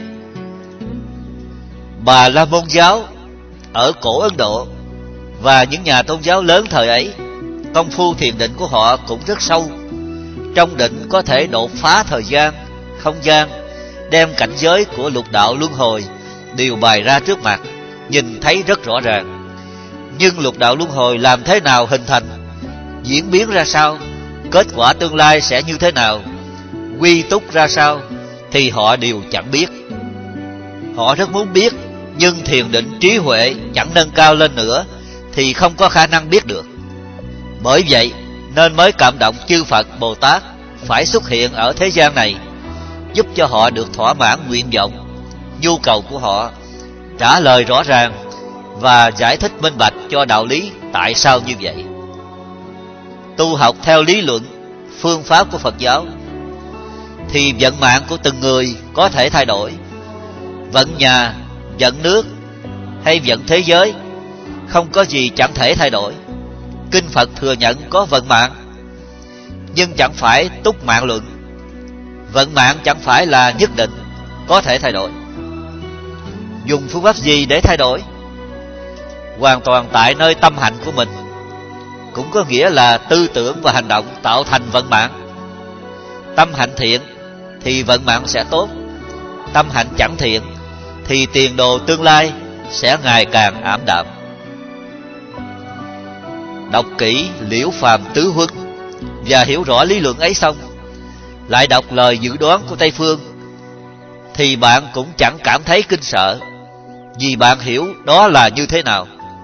Bà La Môn giáo ở cổ Ấn Độ và những nhà tôn giáo lớn thời ấy, công phu thiền định của họ cũng rất sâu. Trong định có thể đột phá thời gian, không gian, đem cảnh giới của lục đạo luân hồi đều bày ra trước mặt, nhìn thấy rất rõ ràng. Nhưng lục đạo luân hồi làm thế nào hình thành, diễn biến ra sao, kết quả tương lai sẽ như thế nào, quy túc ra sao, thì họ đều chẳng biết. Họ rất muốn biết, nhưng thiền định trí huệ chẳng nâng cao lên nữa thì không có khả năng biết được. Bởi vậy nên mới cảm động chư Phật Bồ Tát phải xuất hiện ở thế gian này, giúp cho họ được thỏa mãn nguyện vọng, nhu cầu của họ, trả lời rõ ràng và giải thích minh bạch cho đạo lý tại sao như vậy. Tu học theo lý luận, phương pháp của Phật giáo thì vận mạng của từng người có thể thay đổi. Vận nhà, vận nước hay vận thế giới, không có gì chẳng thể thay đổi. Kinh Phật thừa nhận có vận mạng, nhưng chẳng phải túc mạng luận. Vận mạng chẳng phải là nhất định, có thể thay đổi. Dùng phương pháp gì để thay đổi? Hoàn toàn tại nơi tâm hạnh của mình. Cũng có nghĩa là tư tưởng và hành động tạo thành vận mạng. Tâm hạnh thiện thì vận mạng sẽ tốt. Tâm hạnh chẳng thiện thì tiền đồ tương lai sẽ ngày càng ảm đạm. Đọc kỹ Liễu Phàm Tứ Huân và hiểu rõ lý luận ấy xong, lại đọc lời dự đoán của Tây Phương, thì bạn cũng chẳng cảm thấy kinh sợ, vì bạn hiểu đó là như thế nào.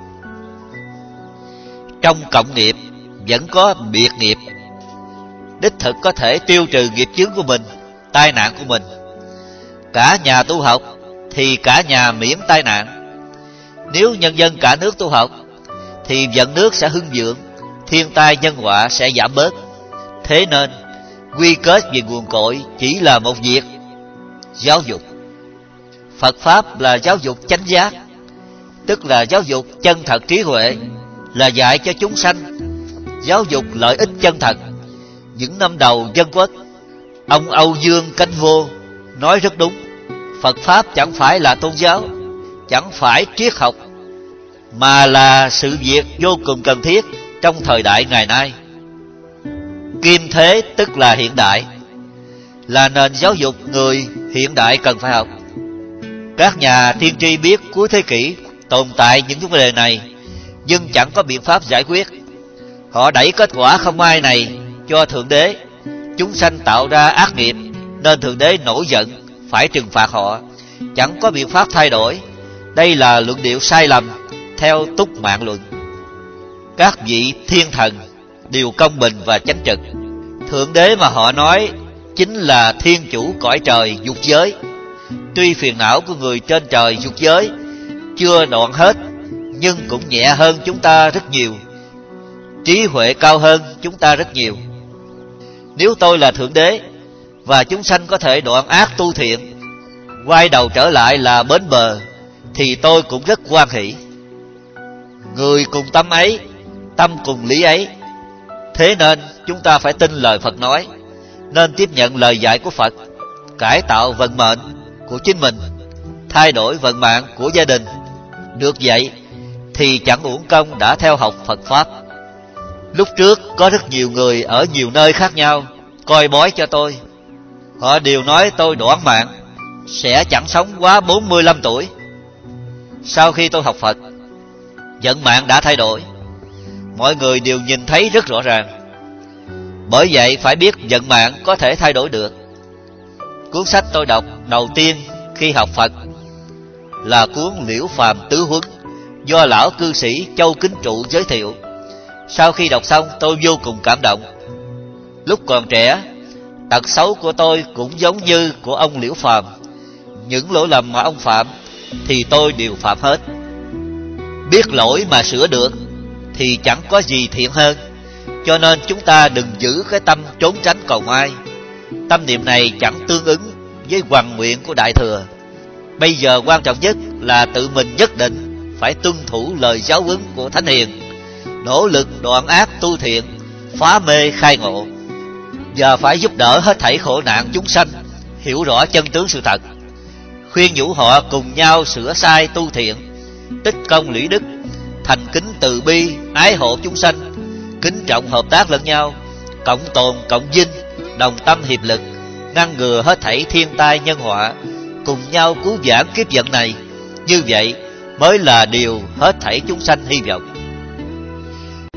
Trong cộng nghiệp vẫn có biệt nghiệp, đích thực có thể tiêu trừ nghiệp chướng của mình, tai nạn của mình. Cả nhà tu học thì cả nhà miễn tai nạn. Nếu nhân dân cả nước tu học thì vận nước sẽ hưng vượng, thiên tai nhân họa sẽ giảm bớt. Thế nên quy kết về nguồn cội chỉ là một việc: giáo dục. Phật Pháp là giáo dục chánh giác, tức là giáo dục chân thật trí huệ, là dạy cho chúng sanh, giáo dục lợi ích chân thật. Những năm đầu dân quốc, ông Âu Dương Cánh Vô nói rất đúng. Phật Pháp chẳng phải là tôn giáo, chẳng phải triết học, mà là sự việc vô cùng cần thiết trong thời đại ngày nay. Kim thế tức là hiện đại, là nền giáo dục người hiện đại cần phải học. Các nhà tiên tri biết cuối thế kỷ tồn tại những vấn đề này, nhưng chẳng có biện pháp giải quyết. Họ đẩy kết quả không ai này cho Thượng Đế. Chúng sanh tạo ra ác nghiệp nên Thượng Đế nổi giận, phải trừng phạt họ. Chẳng có biện pháp thay đổi. Đây là luận điệu sai lầm theo theo túc mạng luận. Các vị thiên thần đều công bình và chánh trực. Thượng đế mà họ nói chính là thiên chủ cõi trời dục giới. Tuy phiền não của người trên trời dục giới chưa đoạn hết, nhưng cũng nhẹ hơn chúng ta rất nhiều, trí huệ cao hơn chúng ta rất nhiều. Nếu tôi là thượng đế và chúng sanh có thể đoạn ác tu thiện, quay đầu trở lại là bến bờ, thì tôi cũng rất hoan hỷ. Người cùng tâm ấy, tâm cùng lý ấy. Thế nên chúng ta phải tin lời Phật nói, nên tiếp nhận lời dạy của Phật, cải tạo vận mệnh của chính mình, thay đổi vận mạng của gia đình. Được vậy thì chẳng uổng công đã theo học Phật Pháp. Lúc trước có rất nhiều người ở nhiều nơi khác nhau coi bói cho tôi. Họ đều nói tôi đoạn mạng, sẽ chẳng sống quá bốn mươi lăm tuổi. Sau khi tôi học Phật, vận mạng đã thay đổi. Mọi người đều nhìn thấy rất rõ ràng. Bởi vậy phải biết vận mạng có thể thay đổi được. Cuốn sách tôi đọc đầu tiên khi học Phật là cuốn Liễu Phàm Tứ Huấn, do lão cư sĩ Châu Kính Trụ giới thiệu. Sau khi đọc xong tôi vô cùng cảm động. Lúc còn trẻ, tật xấu của tôi cũng giống như của ông Liễu Phàm. Những lỗi lầm mà ông phạm thì tôi đều phạm hết. Biết lỗi mà sửa được thì chẳng có gì thiện hơn. Cho nên chúng ta đừng giữ cái tâm trốn tránh cầu ai. Tâm niệm này chẳng tương ứng với hoằng nguyện của Đại Thừa. Bây giờ quan trọng nhất là tự mình nhất định phải tuân thủ lời giáo huấn của Thánh Hiền, nỗ lực đoạn ác tu thiện, phá mê khai ngộ, và phải giúp đỡ hết thảy khổ nạn chúng sanh hiểu rõ chân tướng sự thật, khuyên nhủ họ cùng nhau sửa sai tu thiện, tích công lũy đức, thành kính từ bi, ái hộ chúng sanh, kính trọng hợp tác lẫn nhau, cộng tồn cộng vinh, đồng tâm hiệp lực, ngăn ngừa hết thảy thiên tai nhân họa, cùng nhau cứu vãn kiếp vận này. Như vậy mới là điều hết thảy chúng sanh hy vọng.